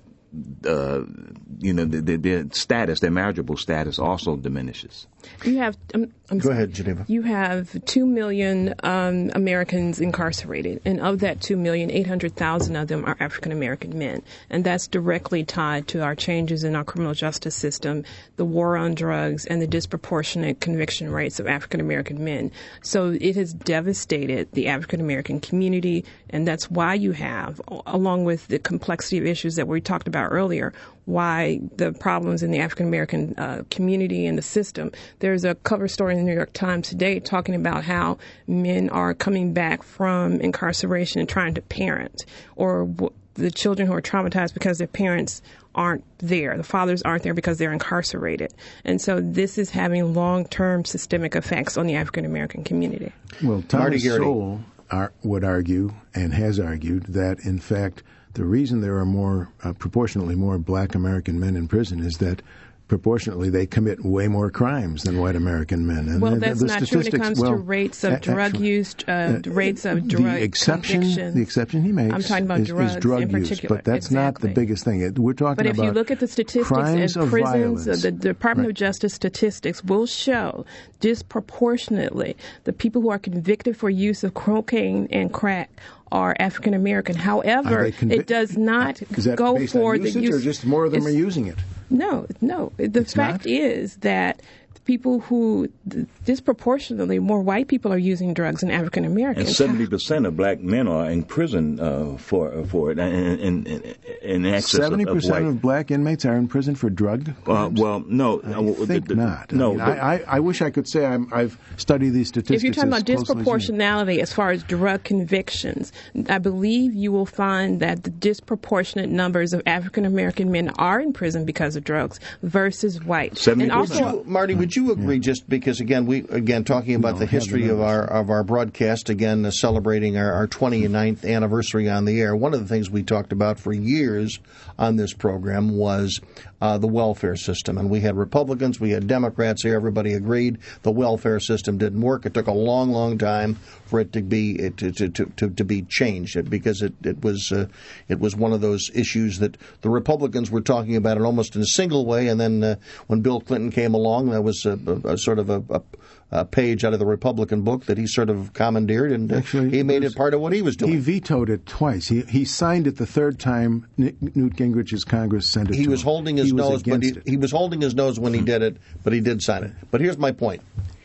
uh, you know, their, their status, their marriageable status also diminishes. You have. Um, I'm Go ahead, Geneva. You have two million um, Americans incarcerated, and of that two million, eight hundred thousand of them are African American men, and that's directly tied to our changes in our criminal justice system, the war on drugs, and the disproportionate conviction rates of African American men. So it has devastated the African American community, and that's why you have, along with the complexity of issues that we talked about earlier, why the problems in the African American uh, community and the system. There's a cover story in the New York Times today talking about how men are coming back from incarceration and trying to parent, or w- the children who are traumatized because their parents aren't there. The fathers aren't there because they're incarcerated. And so this is having long-term systemic effects on the African American community. Well, Thomas Sowell ar- would argue, and has argued, that in fact the reason there are more, uh, proportionately more black American men in prison is that proportionately they commit way more crimes than white American men. And well, the, that's the not true when it comes well, to rates of a- drug actually, use, uh, uh, rates of drug the exception, convictions. The exception he makes I'm talking about is, drugs is drug in use, particular. but that's exactly. not the biggest thing. It, we're talking But if about you look at the statistics crimes in of prisons, violence. the Department Right. of Justice statistics will show disproportionately the people who are convicted for use of cocaine and crack are African American. However, convi- it does not is that go based for on the usage, use. or just more of them are It's- using it? No, no. The It's fact not? is that people who disproportionately more white people are using drugs than African Americans. And seventy percent of black men are in prison uh, for for it, and in, in, in excess Seventy of, of percent white. of black inmates are in prison for drug Uh, crimes? well, no, I uh, think the, the, not. No, I, mean, the- I, I, I wish I could say I'm, I've studied these statistics. If you're talking as about closely as you. disproportionality as far as drug convictions, I believe you will find that the disproportionate numbers of African American men are in prison because of drugs versus white. seventy And percent. also, Would you, Marty, would you agree? Just because again, we again talking about No, the I have history the of our of our broadcast, again uh, celebrating our, our twenty-ninth anniversary on the air. One of the things we talked about for years on this program was uh, the welfare system, and we had Republicans, we had Democrats here. Everybody agreed the welfare system didn't work. It took a long, long time for it to be it, to, to, to, to be changed because it it was uh, it was one of those issues that the Republicans were talking about it almost in a single way, and then uh, when Bill Clinton came along, that was a, a, a sort of a, a, a page out of the Republican book that he sort of commandeered, and uh, Actually, he made it was- it part of what he was doing. He vetoed it twice. He he signed it the third time N- Newt Gingrich's Congress sent it He to was him. holding his he was nose, but he, against it. he was holding his nose when he did it, but he did sign it. But here's my point.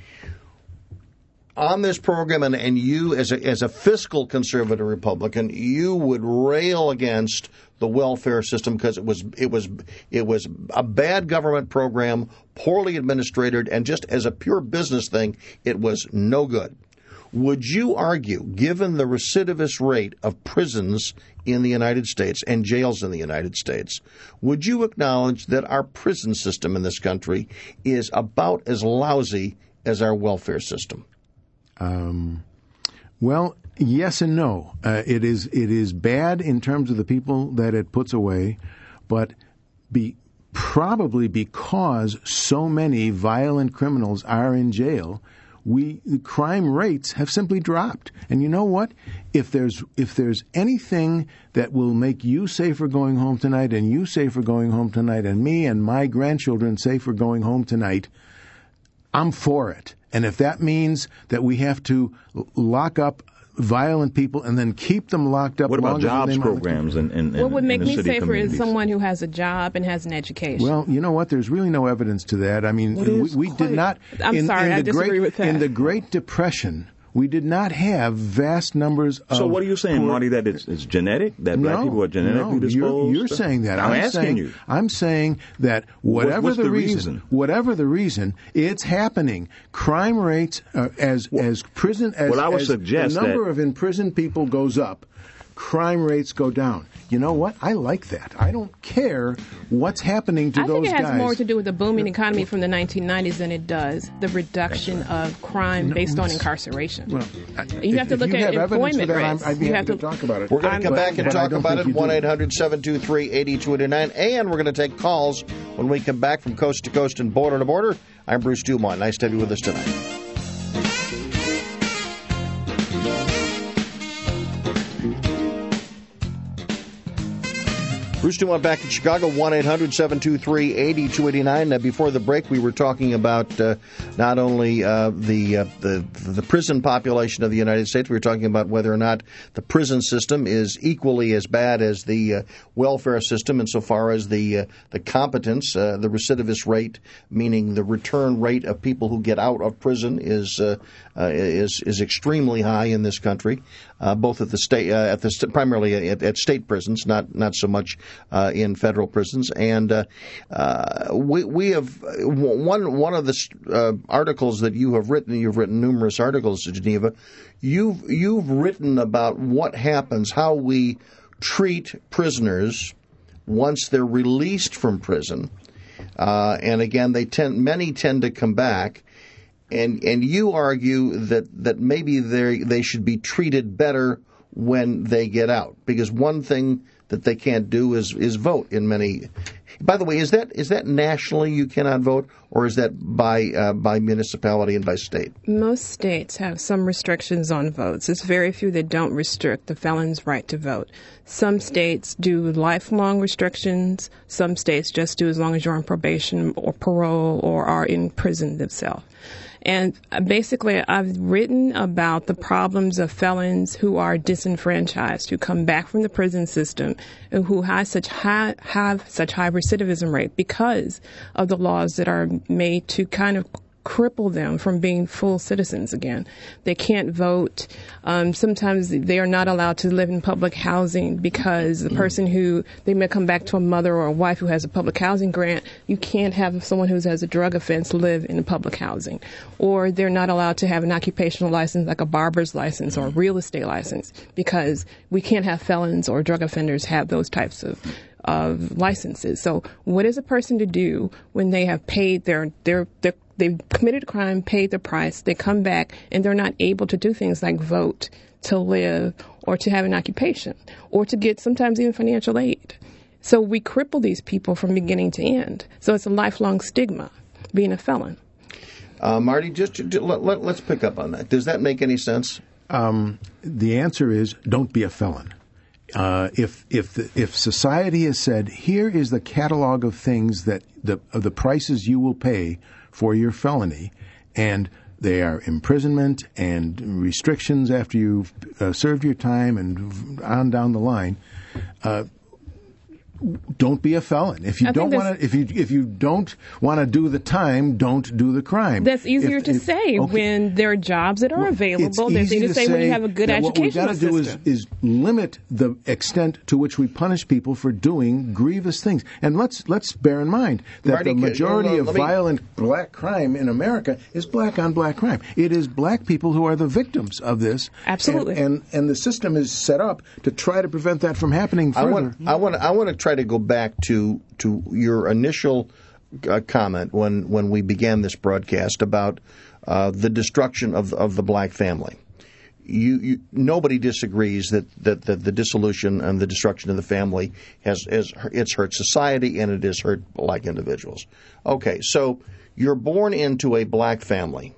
On this program, and, and you as a, as a fiscal conservative Republican, you would rail against the welfare system because it was it was it was a bad government program, poorly administered, and just as a pure business thing, it was no good. Would you argue, given the recidivist rate of prisons in the United States and jails in the United States, would you acknowledge that our prison system in this country is about as lousy as our welfare system? Um, well, yes and no. Uh, it is it is bad in terms of the people that it puts away, but be probably because so many violent criminals are in jail, we the crime rates have simply dropped. And you know what? If there's if there's anything that will make you safer going home tonight, and you safer going home tonight, and me and my grandchildren safer going home tonight, I'm for it. And if that means that we have to lock up violent people and then keep them locked up What about longer than jobs they might- programs? And, and, what would in make the me city safer is communities? someone who has a job and has an education. Well, you know what? There's really no evidence to that. I mean, What we, is we quite- did not. I'm in, sorry, in I the disagree Great, with that. In the Great Depression, we did not have vast numbers of. So what are you saying, poor- Marty? That it's, it's genetic? That black no, people are genetically no, disposed? You're, you're saying that. I'm, I'm asking saying, you. I'm saying that whatever what's the, the reason, reason? whatever the reason, it's happening. Crime rates uh, as as prison as, well, I would as suggest the number that- of imprisoned people goes up, crime rates go down. You know what? I like that. I don't care what's happening to I those think it has guys. more to do with the booming economy from the nineteen nineties than it does the reduction of crime based on it's- incarceration. Well, you if- have to if look you at have evidence for employment that, I'm- rates. I'd be You happy have to talk about it. We're going I'm- to come But- back and but I talk don't about think it, you do. one eight hundred seven two three eight two eight nine. And we're going to take calls when we come back from coast to coast and border to border. I'm Bruce Dumont. Nice to have you with us tonight. Bruce Dumont back in Chicago, one eight hundred seven two three eight two eight nine. Now, before the break, we were talking about uh, not only uh, the, uh, the the prison population of the United States, we were talking about whether or not the prison system is equally as bad as the uh, welfare system insofar as the uh, the competence, uh, the recidivist rate, meaning the return rate of people who get out of prison is uh, uh, is is extremely high in this country, uh, both at the state, uh, at the st- primarily at, at state prisons, not not so much Uh, in federal prisons. And uh, uh, we we have one one of the uh, articles that you have written. You've written numerous articles, Geneva. You've you've written about what happens, how we treat prisoners once they're released from prison. Uh, and again, they tend many tend to come back. And and you argue that that maybe they they should be treated better when they get out, because one thing that they can't do is is vote in many. By the way, is that is that nationally you cannot vote, or is that by uh, by municipality and by state? Most states have some restrictions on votes. There's very few that don't restrict the felon's right to vote. Some states do lifelong restrictions. Some states just do as long as you're on probation or parole or are in prison themselves. And basically, I've written about the problems of felons who are disenfranchised, who come back from the prison system, and who have such high, have such high recidivism rate because of the laws that are made to kind of cripple them from being full citizens again. They can't vote. Um, sometimes they are not allowed to live in public housing because the person who, they may come back to a mother or a wife who has a public housing grant. You can't have someone who has a drug offense live in public housing. Or they're not allowed to have an occupational license like a barber's license or a real estate license because we can't have felons or drug offenders have those types of of licenses. So what is a person to do when they have paid their their their they've committed a crime, paid the price, they come back, and they're not able to do things like vote, to live, or to have an occupation, or to get sometimes even financial aid. So we cripple these people from beginning to end. So it's a lifelong stigma, being a felon. Uh, Marty, just, just let, let, let's pick up on that. Does that make any sense? Um, the answer is don't be a felon. Uh, if if the, if society has said, here is the catalog of things that the of the prices you will pay for your felony, and they are imprisonment and restrictions after you've uh, served your time and on down the line, uh, don't be a felon. If you I don't want to, if you if you don't want to do the time, don't do the crime. That's easier if, to if, say okay. when there are jobs that are well, available. That's easy to say, say when you have a good educational What we've got to do is, is limit the extent to which we punish people for doing grievous things. And let's let's bear in mind that Marty, the majority no, no, of me... violent black crime in America is black on black crime. It is black people who are the victims of this. Absolutely. And and, and the system is set up to try to prevent that from happening further. I want I want I want to try to go back to To, to your initial uh, comment when, when we began this broadcast about uh, the destruction of of the black family. You, you, nobody disagrees that, that, that the dissolution and the destruction of the family has, has it's hurt society and it has hurt black individuals. Okay, so you're born into a black family.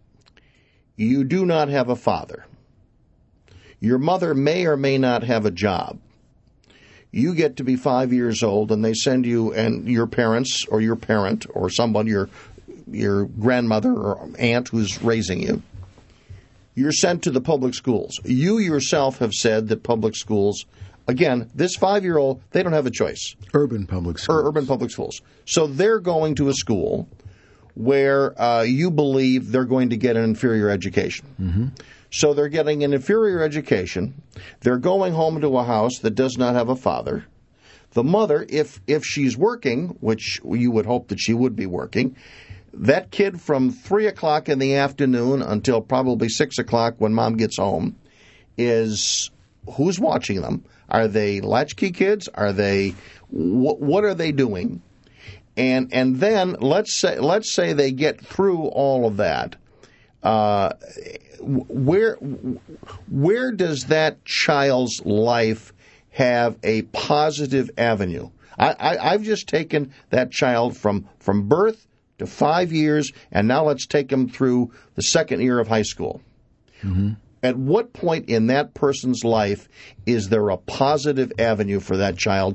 You do not have a father. Your mother may or may not have a job. You get to be five years old, and they send you and your parents or your parent or someone, your your grandmother or aunt who's raising you, you're sent to the public schools. You yourself have said that public schools, again, this five-year-old, they don't have a choice. Urban public schools. Or urban public schools. So they're going to a school where uh, you believe they're going to get an inferior education. Mm-hmm. So they're getting an inferior education. They're going home to a house that does not have a father. The mother, if if she's working, which you would hope that she would be working, that kid from three o'clock in the afternoon until probably six o'clock when mom gets home is who's watching them? Are they latchkey kids? Are they wh- what are they doing? And and then let's say let's say they get through all of that. Uh, where where does that child's life have a positive avenue? I, I, I've just taken that child from, from birth to five years, and now let's take them through the second year of high school. Mm-hmm. At what point in that person's life is there a positive avenue for that child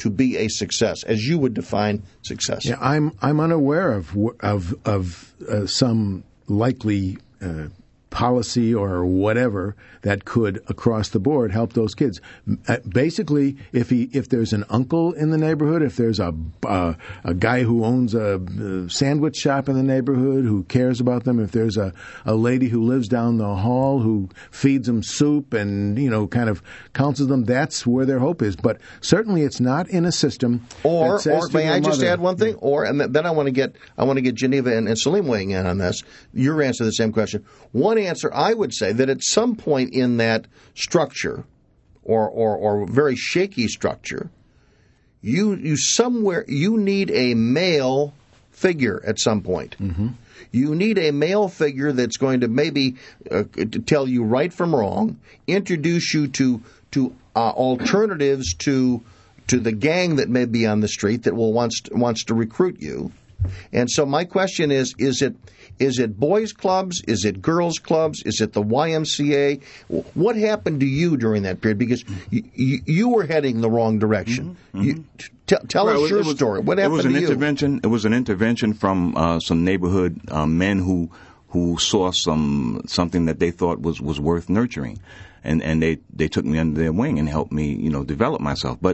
to be a success, as you would define success? Yeah, I'm I'm unaware of of of uh, some likely uh, policy or whatever that could, across the board, help those kids. Uh, basically, if he if there's an uncle in the neighborhood, if there's a uh, a guy who owns a uh, sandwich shop in the neighborhood who cares about them, if there's a, a lady who lives down the hall who feeds them soup and, you know, kind of counsels them, that's where their hope is. But certainly, it's not in a system. Or, that says or to may I their just mother, add one thing? Or and then I want to get I want to get Geneva and, and Salim weighing in on this. Your answer to the same question. One answer, I would say that at some point in that structure, or, or, or very shaky structure, you you somewhere you need a male figure at some point. Mm-hmm. You need a male figure that's going to maybe uh, to tell you right from wrong, introduce you to to uh, alternatives to to the gang that may be on the street that will wants to, wants to recruit you. And so my question is: Is it is it boys' clubs? Is it girls' clubs? Is it the Y M C A? What happened to you during that period? Because you, you, you were heading the wrong direction. Mm-hmm. You, t- tell right, us was, your was, story. What happened it was an to you? Intervention, it was an intervention from uh, some neighborhood uh, men who who saw some something that they thought was, was worth nurturing, and and they, they took me under their wing and helped me, you know, develop myself. But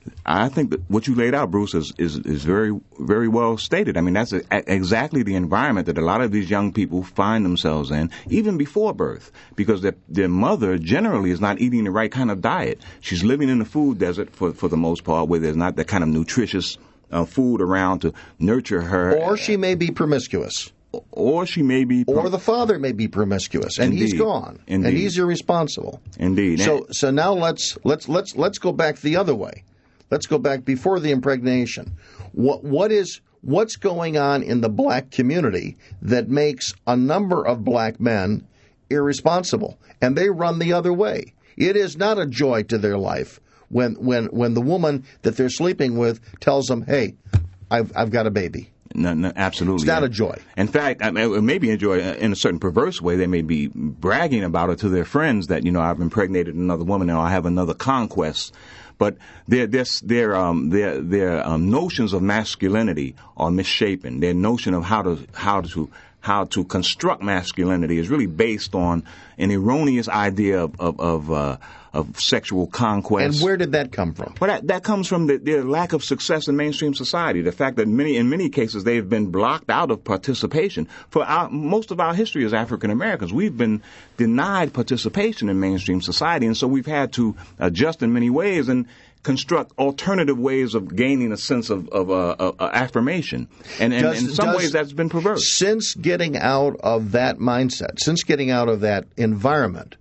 I think that what you laid out, Bruce, is, is, is very, very well stated. I mean, that's a, a, exactly the environment that a lot of these young people find themselves in, even before birth, because their, their mother generally is not eating the right kind of diet. She's living in a food desert for, for the most part, where there's not that kind of nutritious uh, food around to nurture her. Or she may be promiscuous. Or she may be... Or the father may be promiscuous, and Indeed. he's gone. Indeed. And he's irresponsible. Indeed. So so now let's let's let's let's go back the other way. Let's go back before the impregnation. What what is what's going on in the black community that makes a number of black men irresponsible, and they run the other way? It is not a joy to their life when when when the woman that they're sleeping with tells them, "Hey, I've I've got a baby." No, no, absolutely. It's not yeah. a joy. In fact, I mean, it may be a joy in a certain perverse way. They may be bragging about it to their friends that, you know, I've impregnated another woman and I have another conquest. But their their their um their their um, notions of masculinity are misshapen. Their notion of how to how to how to construct masculinity is really based on an erroneous idea of of of, uh, of sexual conquest. And where did that come from? Well, that, that comes from the, their lack of success in mainstream society. The fact that many, in many cases, they have been blocked out of participation. For our, most of our history as African Americans, we've been denied participation in mainstream society, and so we've had to adjust in many ways and construct alternative ways of gaining a sense of, of uh, uh, affirmation. And, and Does, in some does, ways, that's been perverse. Since getting out of that mindset, since getting out of that environment,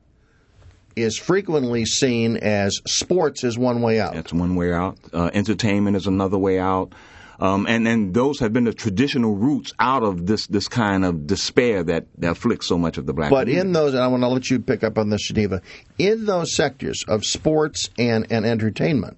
is frequently seen as sports is one way out. That's one way out. Uh, entertainment is another way out. Um, and, and those have been the traditional routes out of this, this kind of despair that, that afflicts so much of the black But community. in those, and I want to let you pick up on this, Geneva, in those sectors of sports and, and entertainment,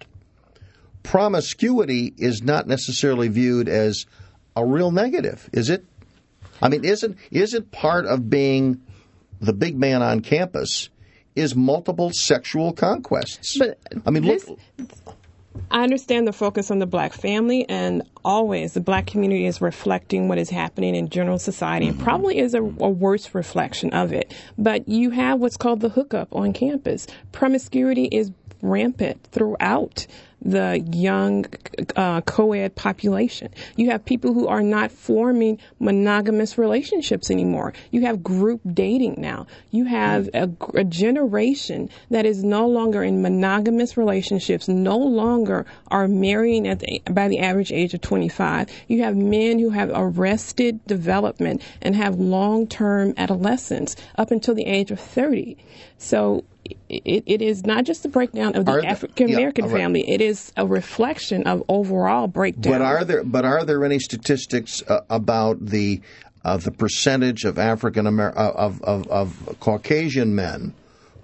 promiscuity is not necessarily viewed as a real negative, is it? I mean, isn't isn't part of being the big man on campus is multiple sexual conquests? But I mean, this, look. I understand the focus on the black family, and always the black community is reflecting what is happening in general society. Mm-hmm. It probably is a, a worse reflection of it. But you have what's called the hookup on campus. Promiscuity is rampant throughout the young uh, co-ed population. You have people who are not forming monogamous relationships anymore. You have group dating now. You have a, a generation that is no longer in monogamous relationships, no longer are marrying at the, by the average age of twenty-five. You have men who have arrested development and have long-term adolescence up until the age of thirty. So It, it is not just a breakdown of the Are African American yeah, right. family. It is a reflection of overall breakdown. But are there but are there any statistics uh, about the uh, the percentage of African Amer- of, of of Caucasian men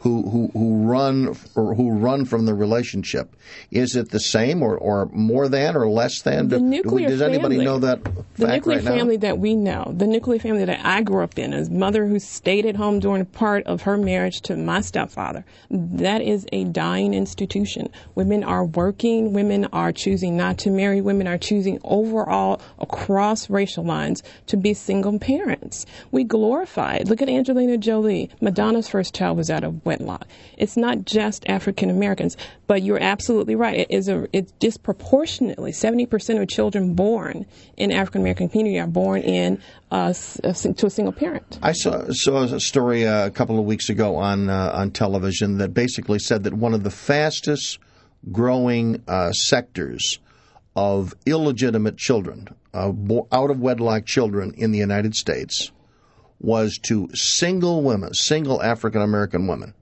who who, who run or who run from the relationship. Is it the same or, or more than or less than? The Do, nuclear do we, does anybody family, know that the fact nuclear right now? family that we know, the nuclear family that I grew up in, a mother who stayed at home during part of her marriage to my stepfather, that is a dying institution. Women are working, women are choosing not to marry, women are choosing overall across racial lines to be single parents. We glorify it. Look at Angelina Jolie. Madonna's first child was out of wedlock. It's not just African Americans, but you're absolutely right. It is a it's disproportionately seventy percent of children born in African American community are born in uh, to a single parent. I saw saw a story uh, a couple of weeks ago on uh, on television that basically said that one of the fastest growing uh, sectors of illegitimate children, uh, out of wedlock children in the United States, was to single women, single African American women.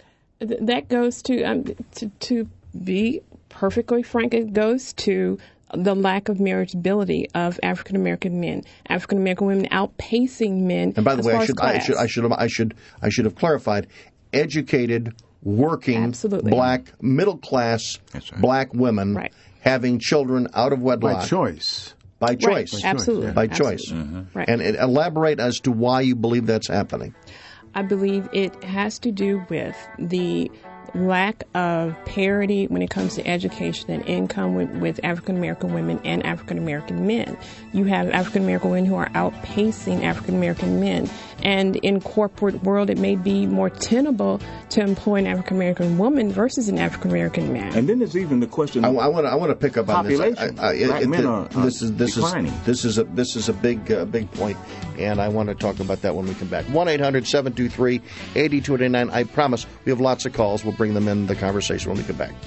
That goes to, um, to to be perfectly frank, it goes to the lack of marriageability of African American men, African American women outpacing men. And by the as way, far I as should, I should I should have I should I should have clarified: educated, working, Absolutely. black, middle class, That's right. black women Right. having children out of wedlock By choice. By choice. Right. Absolutely. yeah. By Absolutely. choice. Right. And uh, elaborate as to why you believe that's happening. I believe it has to do with the lack of parity when it comes to education and income with, with African American women and African American men. You have African American women who are outpacing African American men. And in corporate world, it may be more tenable to employ an African American woman versus an African American man. And then there's even the question I of want to I want to pick up on this. population. I, I, it- Black it- men it- are, are this is this declining. is this is a this is a big uh, big point, and I want to talk about that when we come back. one eight hundred seven two three eight two eight nine. I promise we have lots of calls. We'll bring them in the conversation when we come back.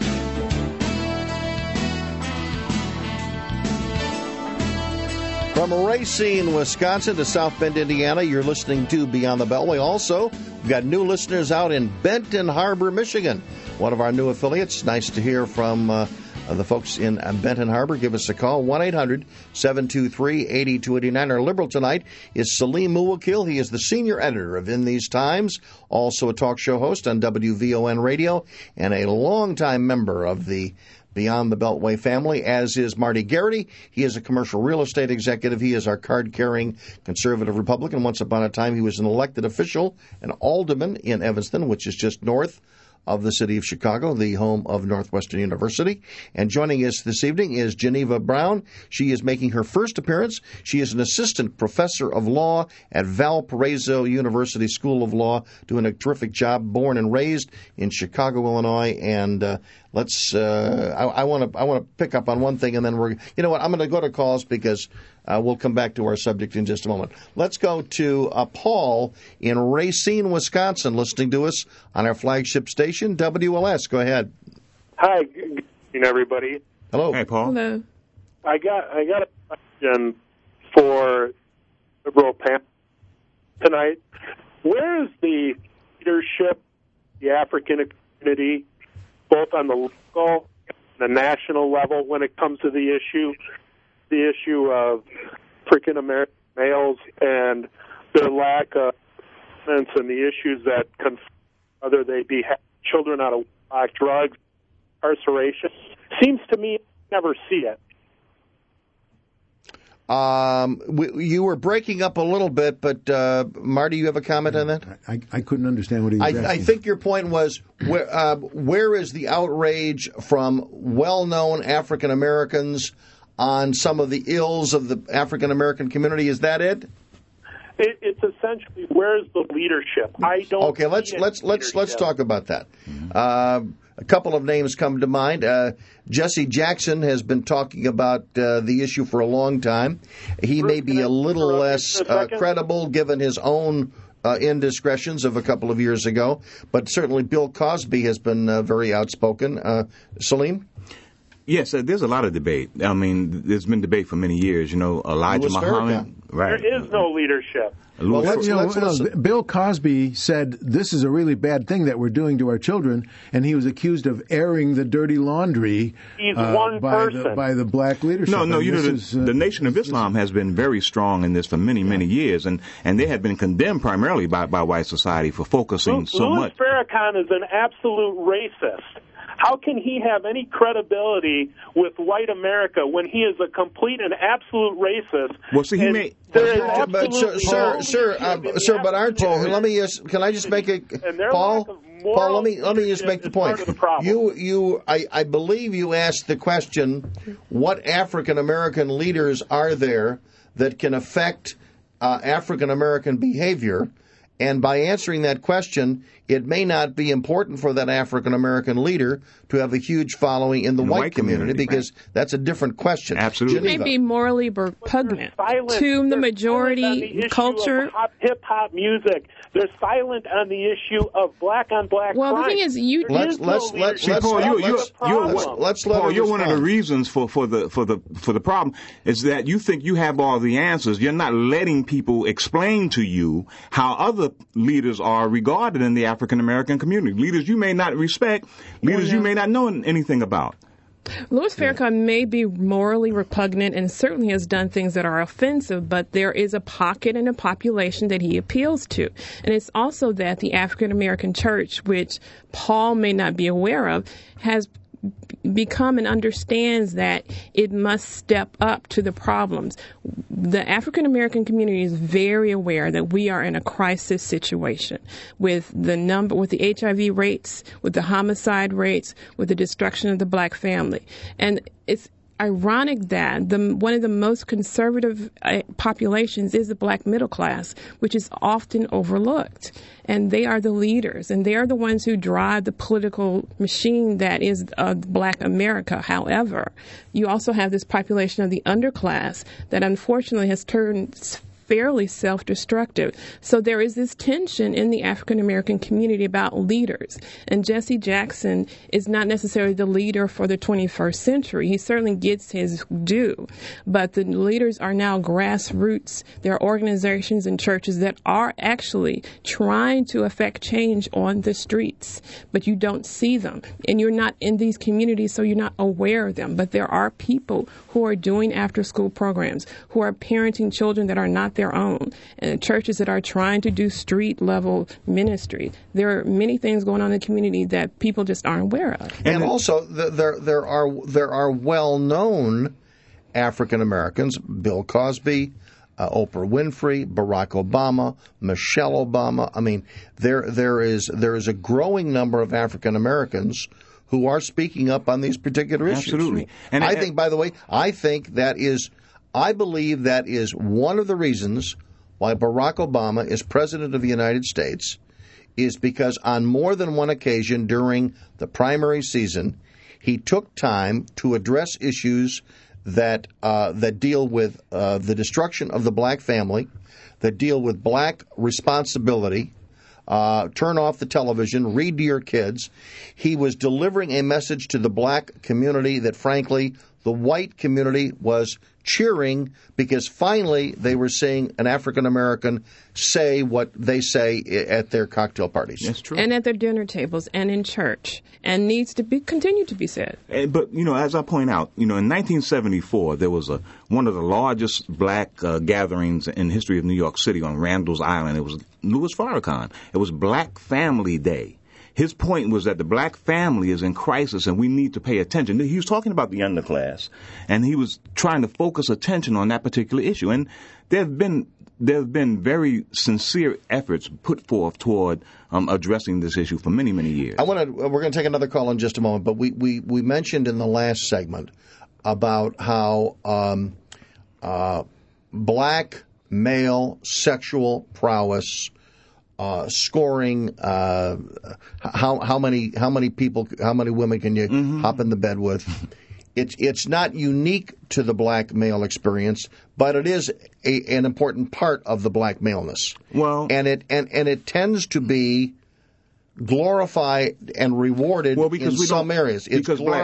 From Racine, Wisconsin to South Bend, Indiana, you're listening to Beyond the Beltway. Also, we've got new listeners out in Benton Harbor, Michigan, one of our new affiliates. Nice to hear from uh, the folks in uh, Benton Harbor. Give us a call, one eight hundred seven two three eight two eight nine. Our liberal tonight is Salim Muwakil. He is the senior editor of In These Times, also a talk show host on W V O N Radio, and a longtime member of the Beyond the Beltway family, as is Marty Garrity. He is a commercial real estate executive. He is our card-carrying conservative Republican. Once upon a time, he was an elected official, an alderman in Evanston, which is just north of the city of Chicago, the home of Northwestern University. And joining us this evening is Geneva Brown. She is making her first appearance. She is an assistant professor of law at Valparaiso University School of Law, doing a terrific job, born and raised in Chicago, Illinois. And uh, let's, uh, I want to I want to pick up on one thing, and then we're, you know what, I'm going to go to calls because Uh, we'll come back to our subject in just a moment. Let's go to uh, Paul in Racine, Wisconsin, listening to us on our flagship station, W L S. Go ahead. Hi, good evening, everybody. Hello. Hey, Paul. Hello. I got I got a question for liberal panel tonight. Where is the leadership, the African community, both on the local and the national level, when it comes to the issue? The issue of African American males and their lack of sense and the issues that confront, whether they be children out of wedlock, drugs, incarceration. Seems to me I never see it. Um, we, you were breaking up a little bit, but uh, Marty, you have a comment on that? I, I couldn't understand what he was I, asking. I think your point was, where, uh, where is the outrage from well-known African Americans on some of the ills of the African American community? Is that it? it it's essentially, where's the leadership? I don't. Okay, let's see let's any let's let's leadership. talk about that. Uh, a couple of names come to mind. Uh, Jesse Jackson has been talking about uh, the issue for a long time. He may be a little less uh, credible given his own uh, indiscretions of a couple of years ago, but certainly Bill Cosby has been uh, very outspoken. Uh, Salim? Yes, uh, there's a lot of debate. I mean, there's been debate for many years. You know, Elijah Louis Muhammad. Farrakhan. Right. There is no leadership. Well, let's, You know, let's you know, listen. Bill Cosby said this is a really bad thing that we're doing to our children, and he was accused of airing the dirty laundry He's uh, one by, the, person. by the black leadership. No, no, And you know, this the, is, uh, the Nation of this- Islam has been very strong in this for many, many years, and, and they have been condemned primarily by, by white society for focusing Louis so much. Farrakhan is an absolute racist. How can he have any credibility with white America when he is a complete and absolute racist? Well, see, he And may- there is But, but sir, absolutely sir, no sir, leadership uh, in the sir, but aren't you? African Let me just. Can I just make a And their Paul? lack of moral Paul, let me let me just make the leadership is part point. of the problem. You you I, I believe you asked the question: what African American leaders are there that can affect uh, African American behavior? And by answering that question, it may not be important for that African American leader to have a huge following in the, In the white, white community, community, because that's a different question. Absolutely. It may Geneva. be morally repugnant silent. to the They're silent on majority the issue culture. of hip hop music. They're silent on the issue of black on black Well, the crime. thing is, you There Let's- is no let's- let's- leadership. let's- Paul, you're, you're, That's the you're, problem. let's- let's let Paul, her you're one of the respond. reasons for, for the for the for the problem is that you think you have all the answers. You're not letting people explain to you how other leaders are regarded in the African American community. Leaders you may not respect, leaders yeah. you may not know anything about. Louis Farrakhan may be morally repugnant and certainly has done things that are offensive, but there is a pocket in the population that he appeals to. And it's also that the African American church, which Paul may not be aware of, has become and understands that it must step up to the problems. The African American community is very aware that we are in a crisis situation with the number, with the H I V rates, with the homicide rates, with the destruction of the black family. And it's ironic that the one of the most conservative uh, populations is the black middle class, which is often overlooked. And they are the leaders, and they are the ones who drive the political machine that is uh, black America. However, you also have this population of the underclass that unfortunately has turned fairly self-destructive. So there is this tension in the African American community about leaders. And Jesse Jackson is not necessarily the leader for the twenty-first century. He certainly gets his due. But the leaders are now grassroots. There are organizations and churches that are actually trying to affect change on the streets, but you don't see them. And you're not in these communities, so you're not aware of them. But there are people who are doing after-school programs, who are parenting children that are not their own, and churches that are trying to do street-level ministry. There are many things going on in the community that people just aren't aware of. And also, the, there there are there are well-known African Americans: Bill Cosby, uh, Oprah Winfrey, Barack Obama, Michelle Obama. I mean, there there is there is a growing number of African Americans who are speaking up on these particular issues. Absolutely. And I and- think, by the way, I think that is, I believe that is one of the reasons why Barack Obama is president of the United States, is because on more than one occasion during the primary season, he took time to address issues that uh, that deal with uh, the destruction of the black family, that deal with black responsibility. Uh, turn off the television, read to your kids. He was delivering a message to the black community that, frankly, the white community was cheering because finally they were seeing an African American say what they say at their cocktail parties. That's true. And at their dinner tables and in church, and needs to be continue to be said. And, but, you know, as I point out, you know, in nineteen seventy-four, there was a one of the largest black uh, gatherings in the history of New York City on Randall's Island. It was Louis Farrakhan. It was Black Family Day. His point was that the black family is in crisis and we need to pay attention. He was talking about the underclass, and he was trying to focus attention on that particular issue. And there have been there have been very sincere efforts put forth toward um, addressing this issue for many, many years. I want to. We're going to take another call in just a moment, but we we, we mentioned in the last segment about how um, uh, black male sexual prowess. Uh, scoring, uh, how how many how many people, how many women can you mm-hmm. hop in the bed with? It's it's not unique to the black male experience, but it is a, an important part of the black maleness. Well, and it and, and it tends to be glorified and rewarded well, because in we some don't, areas. It's because glor- black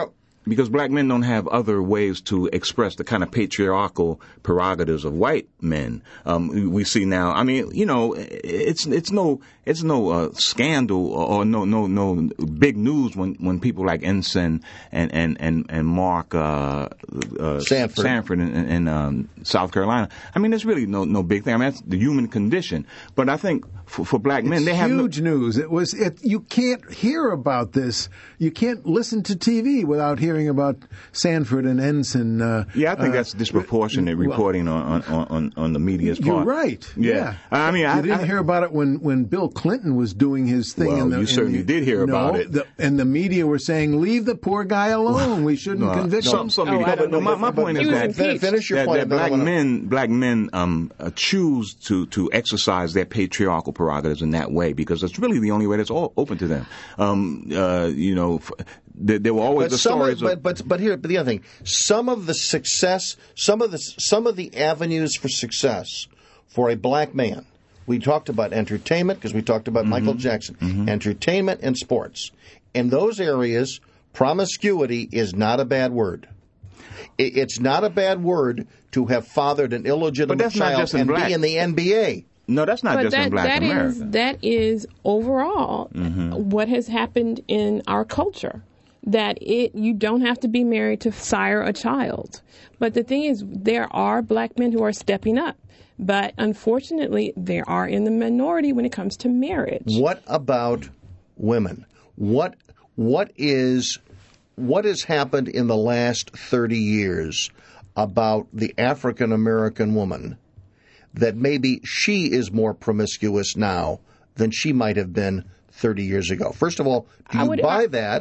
because black men don't have other ways to express the kind of patriarchal prerogatives of white men. Um, we see now. I mean, you know, it's it's no it's no uh, scandal or no no no big news when, when people like Ensign and and and and Mark uh, uh, Sanford, Sanford in, in um, South Carolina. I mean, it's really no no big thing. I mean, that's the human condition. But I think for, for black men, it's they have huge no, news. It was. It, you can't hear about this. You can't listen to T V without hearing about Sanford and Ensign. Uh, yeah, I think uh, that's disproportionate well, reporting on, on, on, on the media's part. You're right. Yeah, yeah. I mean, you I didn't I, hear about it when, when Bill Clinton was doing his thing. Well, in the, you certainly in the, did hear no, about it. The, and the media were saying, "Leave the poor guy alone. We shouldn't no, convict some, him." Some Oh, media, I don't no, my, know. my point He is was that, impeached. Finish your that, point. that black wanna... men black men um, uh, choose to to exercise their patriarchal prerogatives in that way because it's really the only way that's all open to them. Um, uh, you know, f- there, there were always But the some stories of, of. but, but but here, but the other thing, some of the success, some of the some of the avenues for success for a black man. We talked about entertainment because we talked about Mm-hmm. Michael Jackson. Mm-hmm. Entertainment and sports. In those areas, promiscuity is not a bad word. It, it's not a bad word to have fathered an illegitimate But that's not child just in and black. be in the N B A. No, that's not But just that, in black that America. is that is overall Mm-hmm. what has happened in our culture. That it you don't have to be married to sire a child. But the thing is, there are black men who are stepping up. But unfortunately, they are in the minority when it comes to marriage. What about women? What what is what has happened in the last thirty years about the African American woman that maybe she is more promiscuous now than she might have been thirty years ago? First of all, do I you would- buy I- that?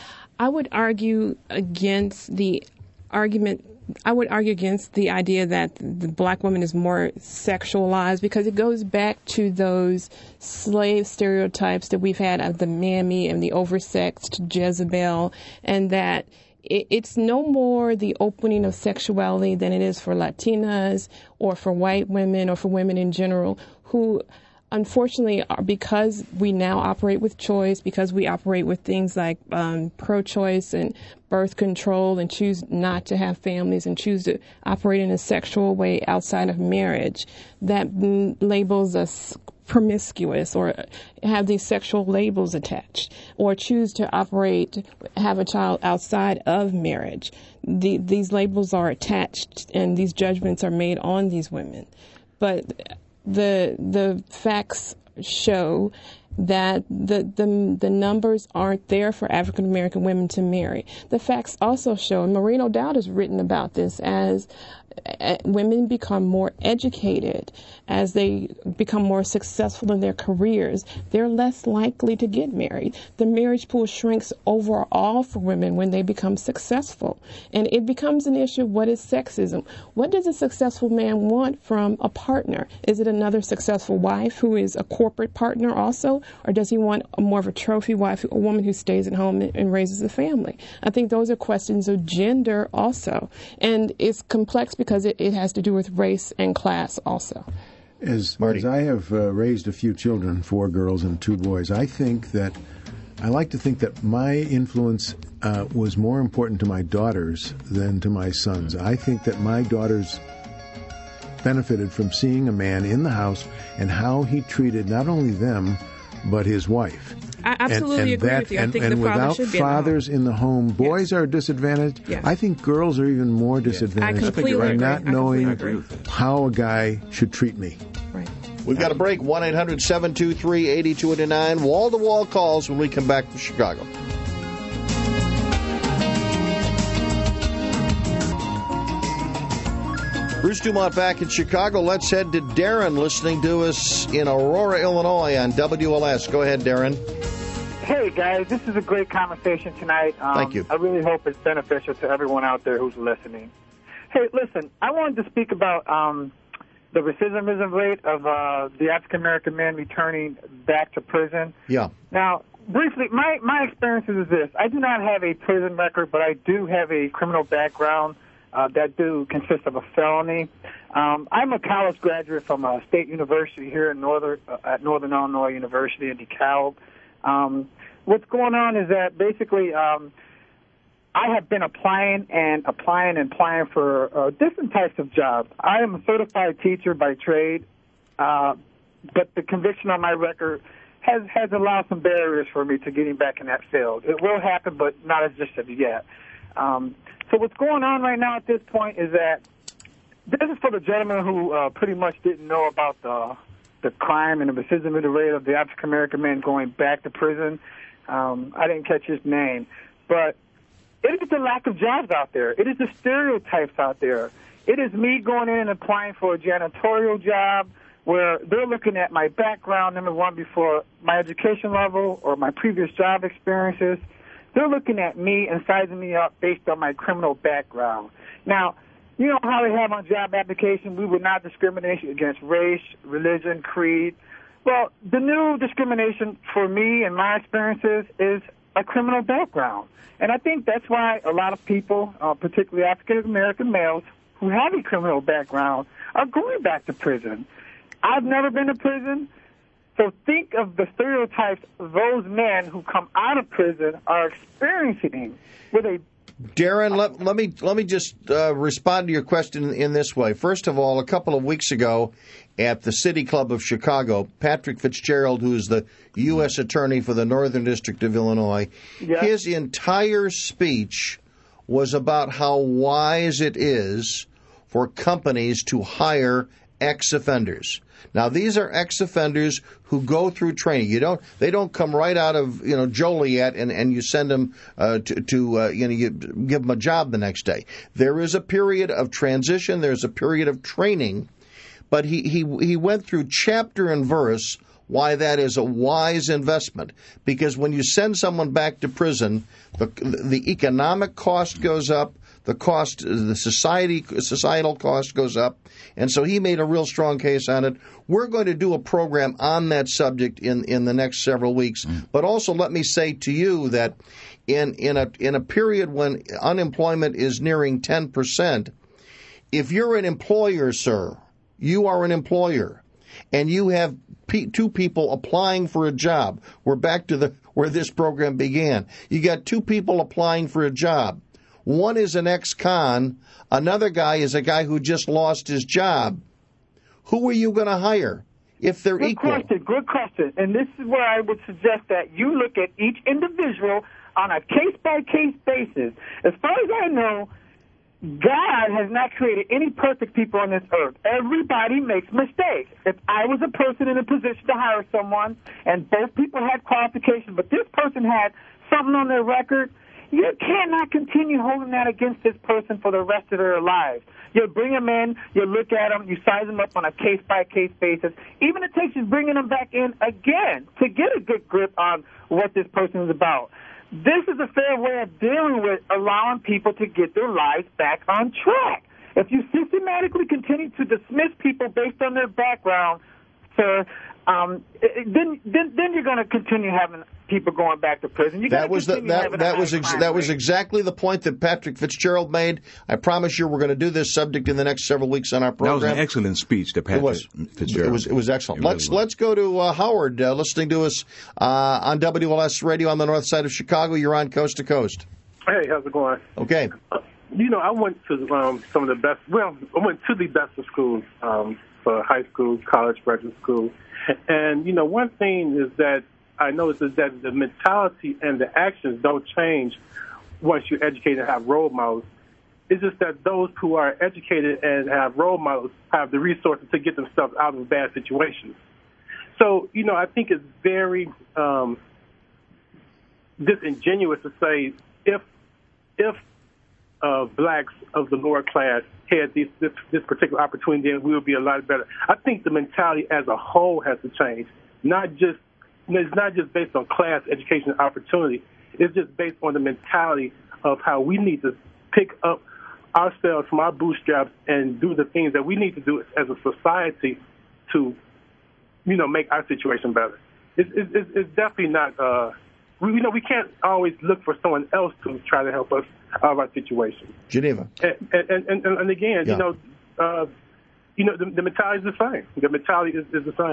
I would argue against the argument. I would argue against the idea that the black woman is more sexualized because it goes back to those slave stereotypes that we've had of the mammy and the oversexed Jezebel, and that it, it's no more the opening of sexuality than it is for Latinas or for white women or for women in general who unfortunately, because we now operate with choice, because we operate with things like um, pro-choice and birth control and choose not to have families and choose to operate in a sexual way outside of marriage, that mm, labels us promiscuous or have these sexual labels attached or choose to operate, have a child outside of marriage. The, these labels are attached and these judgments are made on these women. But the the facts show that the, the the numbers aren't there for African American women to marry. The facts also show, and Maureen O'Dowd has written about this, as uh, women become more educated, as they become more successful in their careers, they're less likely to get married. The marriage pool shrinks overall for women when they become successful. And it becomes an issue of what is sexism. What does a successful man want from a partner? Is it another successful wife who is a corporate partner also? Or does he want a more of a trophy wife, a woman who stays at home and, and raises a family? I think those are questions of gender also. And it's complex because it, it has to do with race and class also. As, Marty. as I have uh, raised a few children, four girls and two boys, I think that I like to think that my influence uh, was more important to my daughters than to my sons. I think that my daughters benefited from seeing a man in the house and how he treated not only them, but his wife. I absolutely and, and agree that, with you. I and, think and the father without should be in the home. fathers in the home, boys are disadvantaged. Yes. I think girls are even more disadvantaged I completely by agree. not I completely knowing agree. how a guy should treat me. Right. We've got a break. one eight hundred seven two three eight two eight nine. Wall-to-wall calls when we come back from Chicago. Bruce Dumont back in Chicago. Let's head to Darren listening to us in Aurora, Illinois on W L S. Go ahead, Darren. Hey, guys, this is a great conversation tonight. Um, Thank you. I really hope it's beneficial to everyone out there who's listening. Hey, listen, I wanted to speak about um, the recidivism rate of uh, the African-American men returning back to prison. Yeah. Now, briefly, my, my experience is this. I do not have a prison record, but I do have a criminal background uh, that do consist of a felony. Um, I'm a college graduate from a state university here in Northern, uh, at Northern Illinois University in DeKalb. Um, what's going on is that basically um, I have been applying and applying and applying for uh, different types of jobs. I am a certified teacher by trade, uh, but the conviction on my record has, has allowed some barriers for me to getting back in that field. It will happen, but not as just of yet. Um, so what's going on right now at this point is that this is for the gentleman who uh, pretty much didn't know about the the crime and the recidivism rate of the African-American men going back to prison. Um, I didn't catch his name. But it is the lack of jobs out there. It is the stereotypes out there. It is me going in and applying for a janitorial job where they're looking at my background, number one, before my education level or my previous job experiences. They're looking at me and sizing me up based on my criminal background. Now, you know how they have on job application, we would not discriminate against race, religion, creed. Well, the new discrimination for me and my experiences is a criminal background. And I think that's why a lot of people, uh, particularly African-American males, who have a criminal background are going back to prison. I've never been to prison, so think of the stereotypes those men who come out of prison are experiencing with a Darren, let, let me let me just uh, respond to your question in, in this way. First of all, a couple of weeks ago at the City Club of Chicago, Patrick Fitzgerald, who is the U S Attorney for the Northern District of Illinois, yeah. his entire speech was about how wise it is for companies to hire ex-offenders. Now, these are ex-offenders who go through training. You don't; they don't come right out of you know Joliet and, and you send them uh, to, to uh, you know you give them a job the next day. There is a period of transition. There's a period of training, but he he he went through chapter and verse why that is a wise investment. Because when you send someone back to prison, the the economic cost goes up. The cost, the society, societal cost goes up. And so he made a real strong case on it. We're going to do a program on that subject in, in the next several weeks. Mm. But also let me say to you that in, in a in a period when unemployment is nearing ten percent, if you're an employer, sir, you are an employer, and you have pe- two people applying for a job. We're back to the where this program began. You got two people applying for a job. One is an ex-con. Another guy is a guy who just lost his job. Who are you going to hire if they're good equal? Good question, good question. And this is where I would suggest that you look at each individual on a case-by-case basis. As far as I know, God has not created any perfect people on this earth. Everybody makes mistakes. If I was a person in a position to hire someone and both people had qualifications, but this person had something on their record, you cannot continue holding that against this person for the rest of their lives. You bring them in, you look at them, you size them up on a case-by-case basis. Even it takes you bringing them back in again to get a good grip on what this person is about. This is a fair way of dealing with allowing people to get their lives back on track. If you systematically continue to dismiss people based on their background, sir, um, then, then then you're going to continue having people going back to prison. You're that was the, that that was ex- that was exactly the point that Patrick Fitzgerald made. I promise you, we're going to do this subject in the next several weeks on our program. That was an excellent speech that Patrick it was. Fitzgerald. It was it was excellent. It let's really let's go to uh, Howard uh, listening to us uh, on W L S Radio on the north side of Chicago. You're on Coast to Coast. Hey, how's it going? Okay. Uh, you know, I went to um, some of the best. Well, I went to the best of schools um, for high school, college, graduate school. And, you know, one thing is that I noticed is that the mentality and the actions don't change once you're educated and have role models. It's just that those who are educated and have role models have the resources to get themselves out of bad situations. So, you know, I think it's very um, disingenuous to say if if uh, blacks of the lower class had this, this this particular opportunity, then we would be a lot better. I think the mentality as a whole has to change. Not just it's not just based on class, education, and opportunity. It's just based on the mentality of how we need to pick up ourselves from our bootstraps and do the things that we need to do as a society to, you know, make our situation better. It's, it's, it's definitely not. Uh, we, you know, we can't always look for someone else to try to help us out of our situation. Geneva. And and and, and again, yeah. you know, uh, you know, the, the mentality is the same. The mentality is, is the same.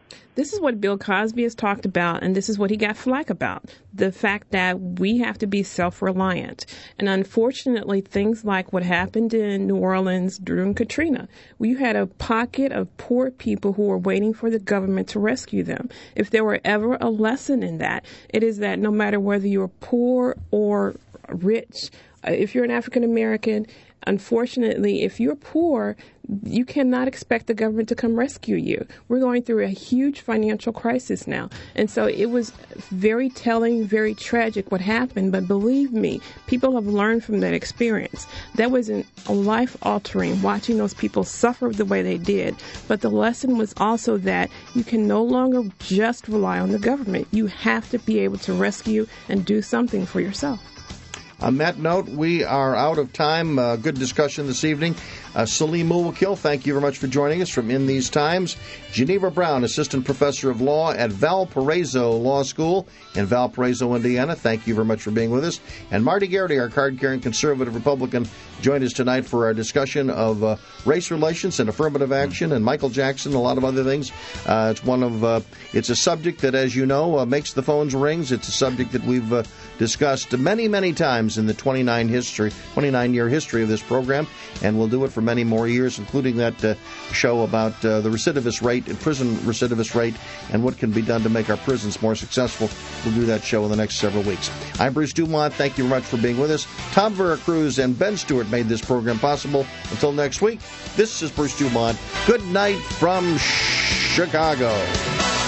This is what Bill Cosby has talked about, and this is what he got flack about, the fact that we have to be self-reliant. And unfortunately, things like what happened in New Orleans during Katrina, we had a pocket of poor people who were waiting for the government to rescue them. If there were ever a lesson in that, it is that no matter whether you're poor or rich, if you're an African American, unfortunately, if you're poor, you cannot expect the government to come rescue you. We're going through a huge financial crisis now. And so it was very telling, very tragic what happened. But believe me, people have learned from that experience. That was an, a life-altering, watching those people suffer the way they did. But the lesson was also that you can no longer just rely on the government. You have to be able to rescue and do something for yourself. On that note, we are out of time. Uh, good discussion this evening. Uh, Salim Mulwakil, thank you very much for joining us from In These Times. Geneva Brown, Assistant Professor of Law at Valparaiso Law School in Valparaiso, Indiana. Thank you very much for being with us. And Marty Garrity, our card-carrying conservative Republican, joined us tonight for our discussion of uh, race relations and affirmative action and Michael Jackson, a lot of other things. Uh, it's one of uh, it's a subject that, as you know, uh, makes the phones ring. It's a subject that we've uh, discussed many, many times in the twenty-nine history, twenty-nine year history of this program, and we'll do it for many more years, including that uh, show about uh, the recidivist rate, prison recidivist rate, and what can be done to make our prisons more successful. We'll do that show in the next several weeks. I'm Bruce Dumont. Thank you very much for being with us. Tom Veracruz and Ben Stewart made this program possible. Until next week, this is Bruce Dumont. Good night from Chicago.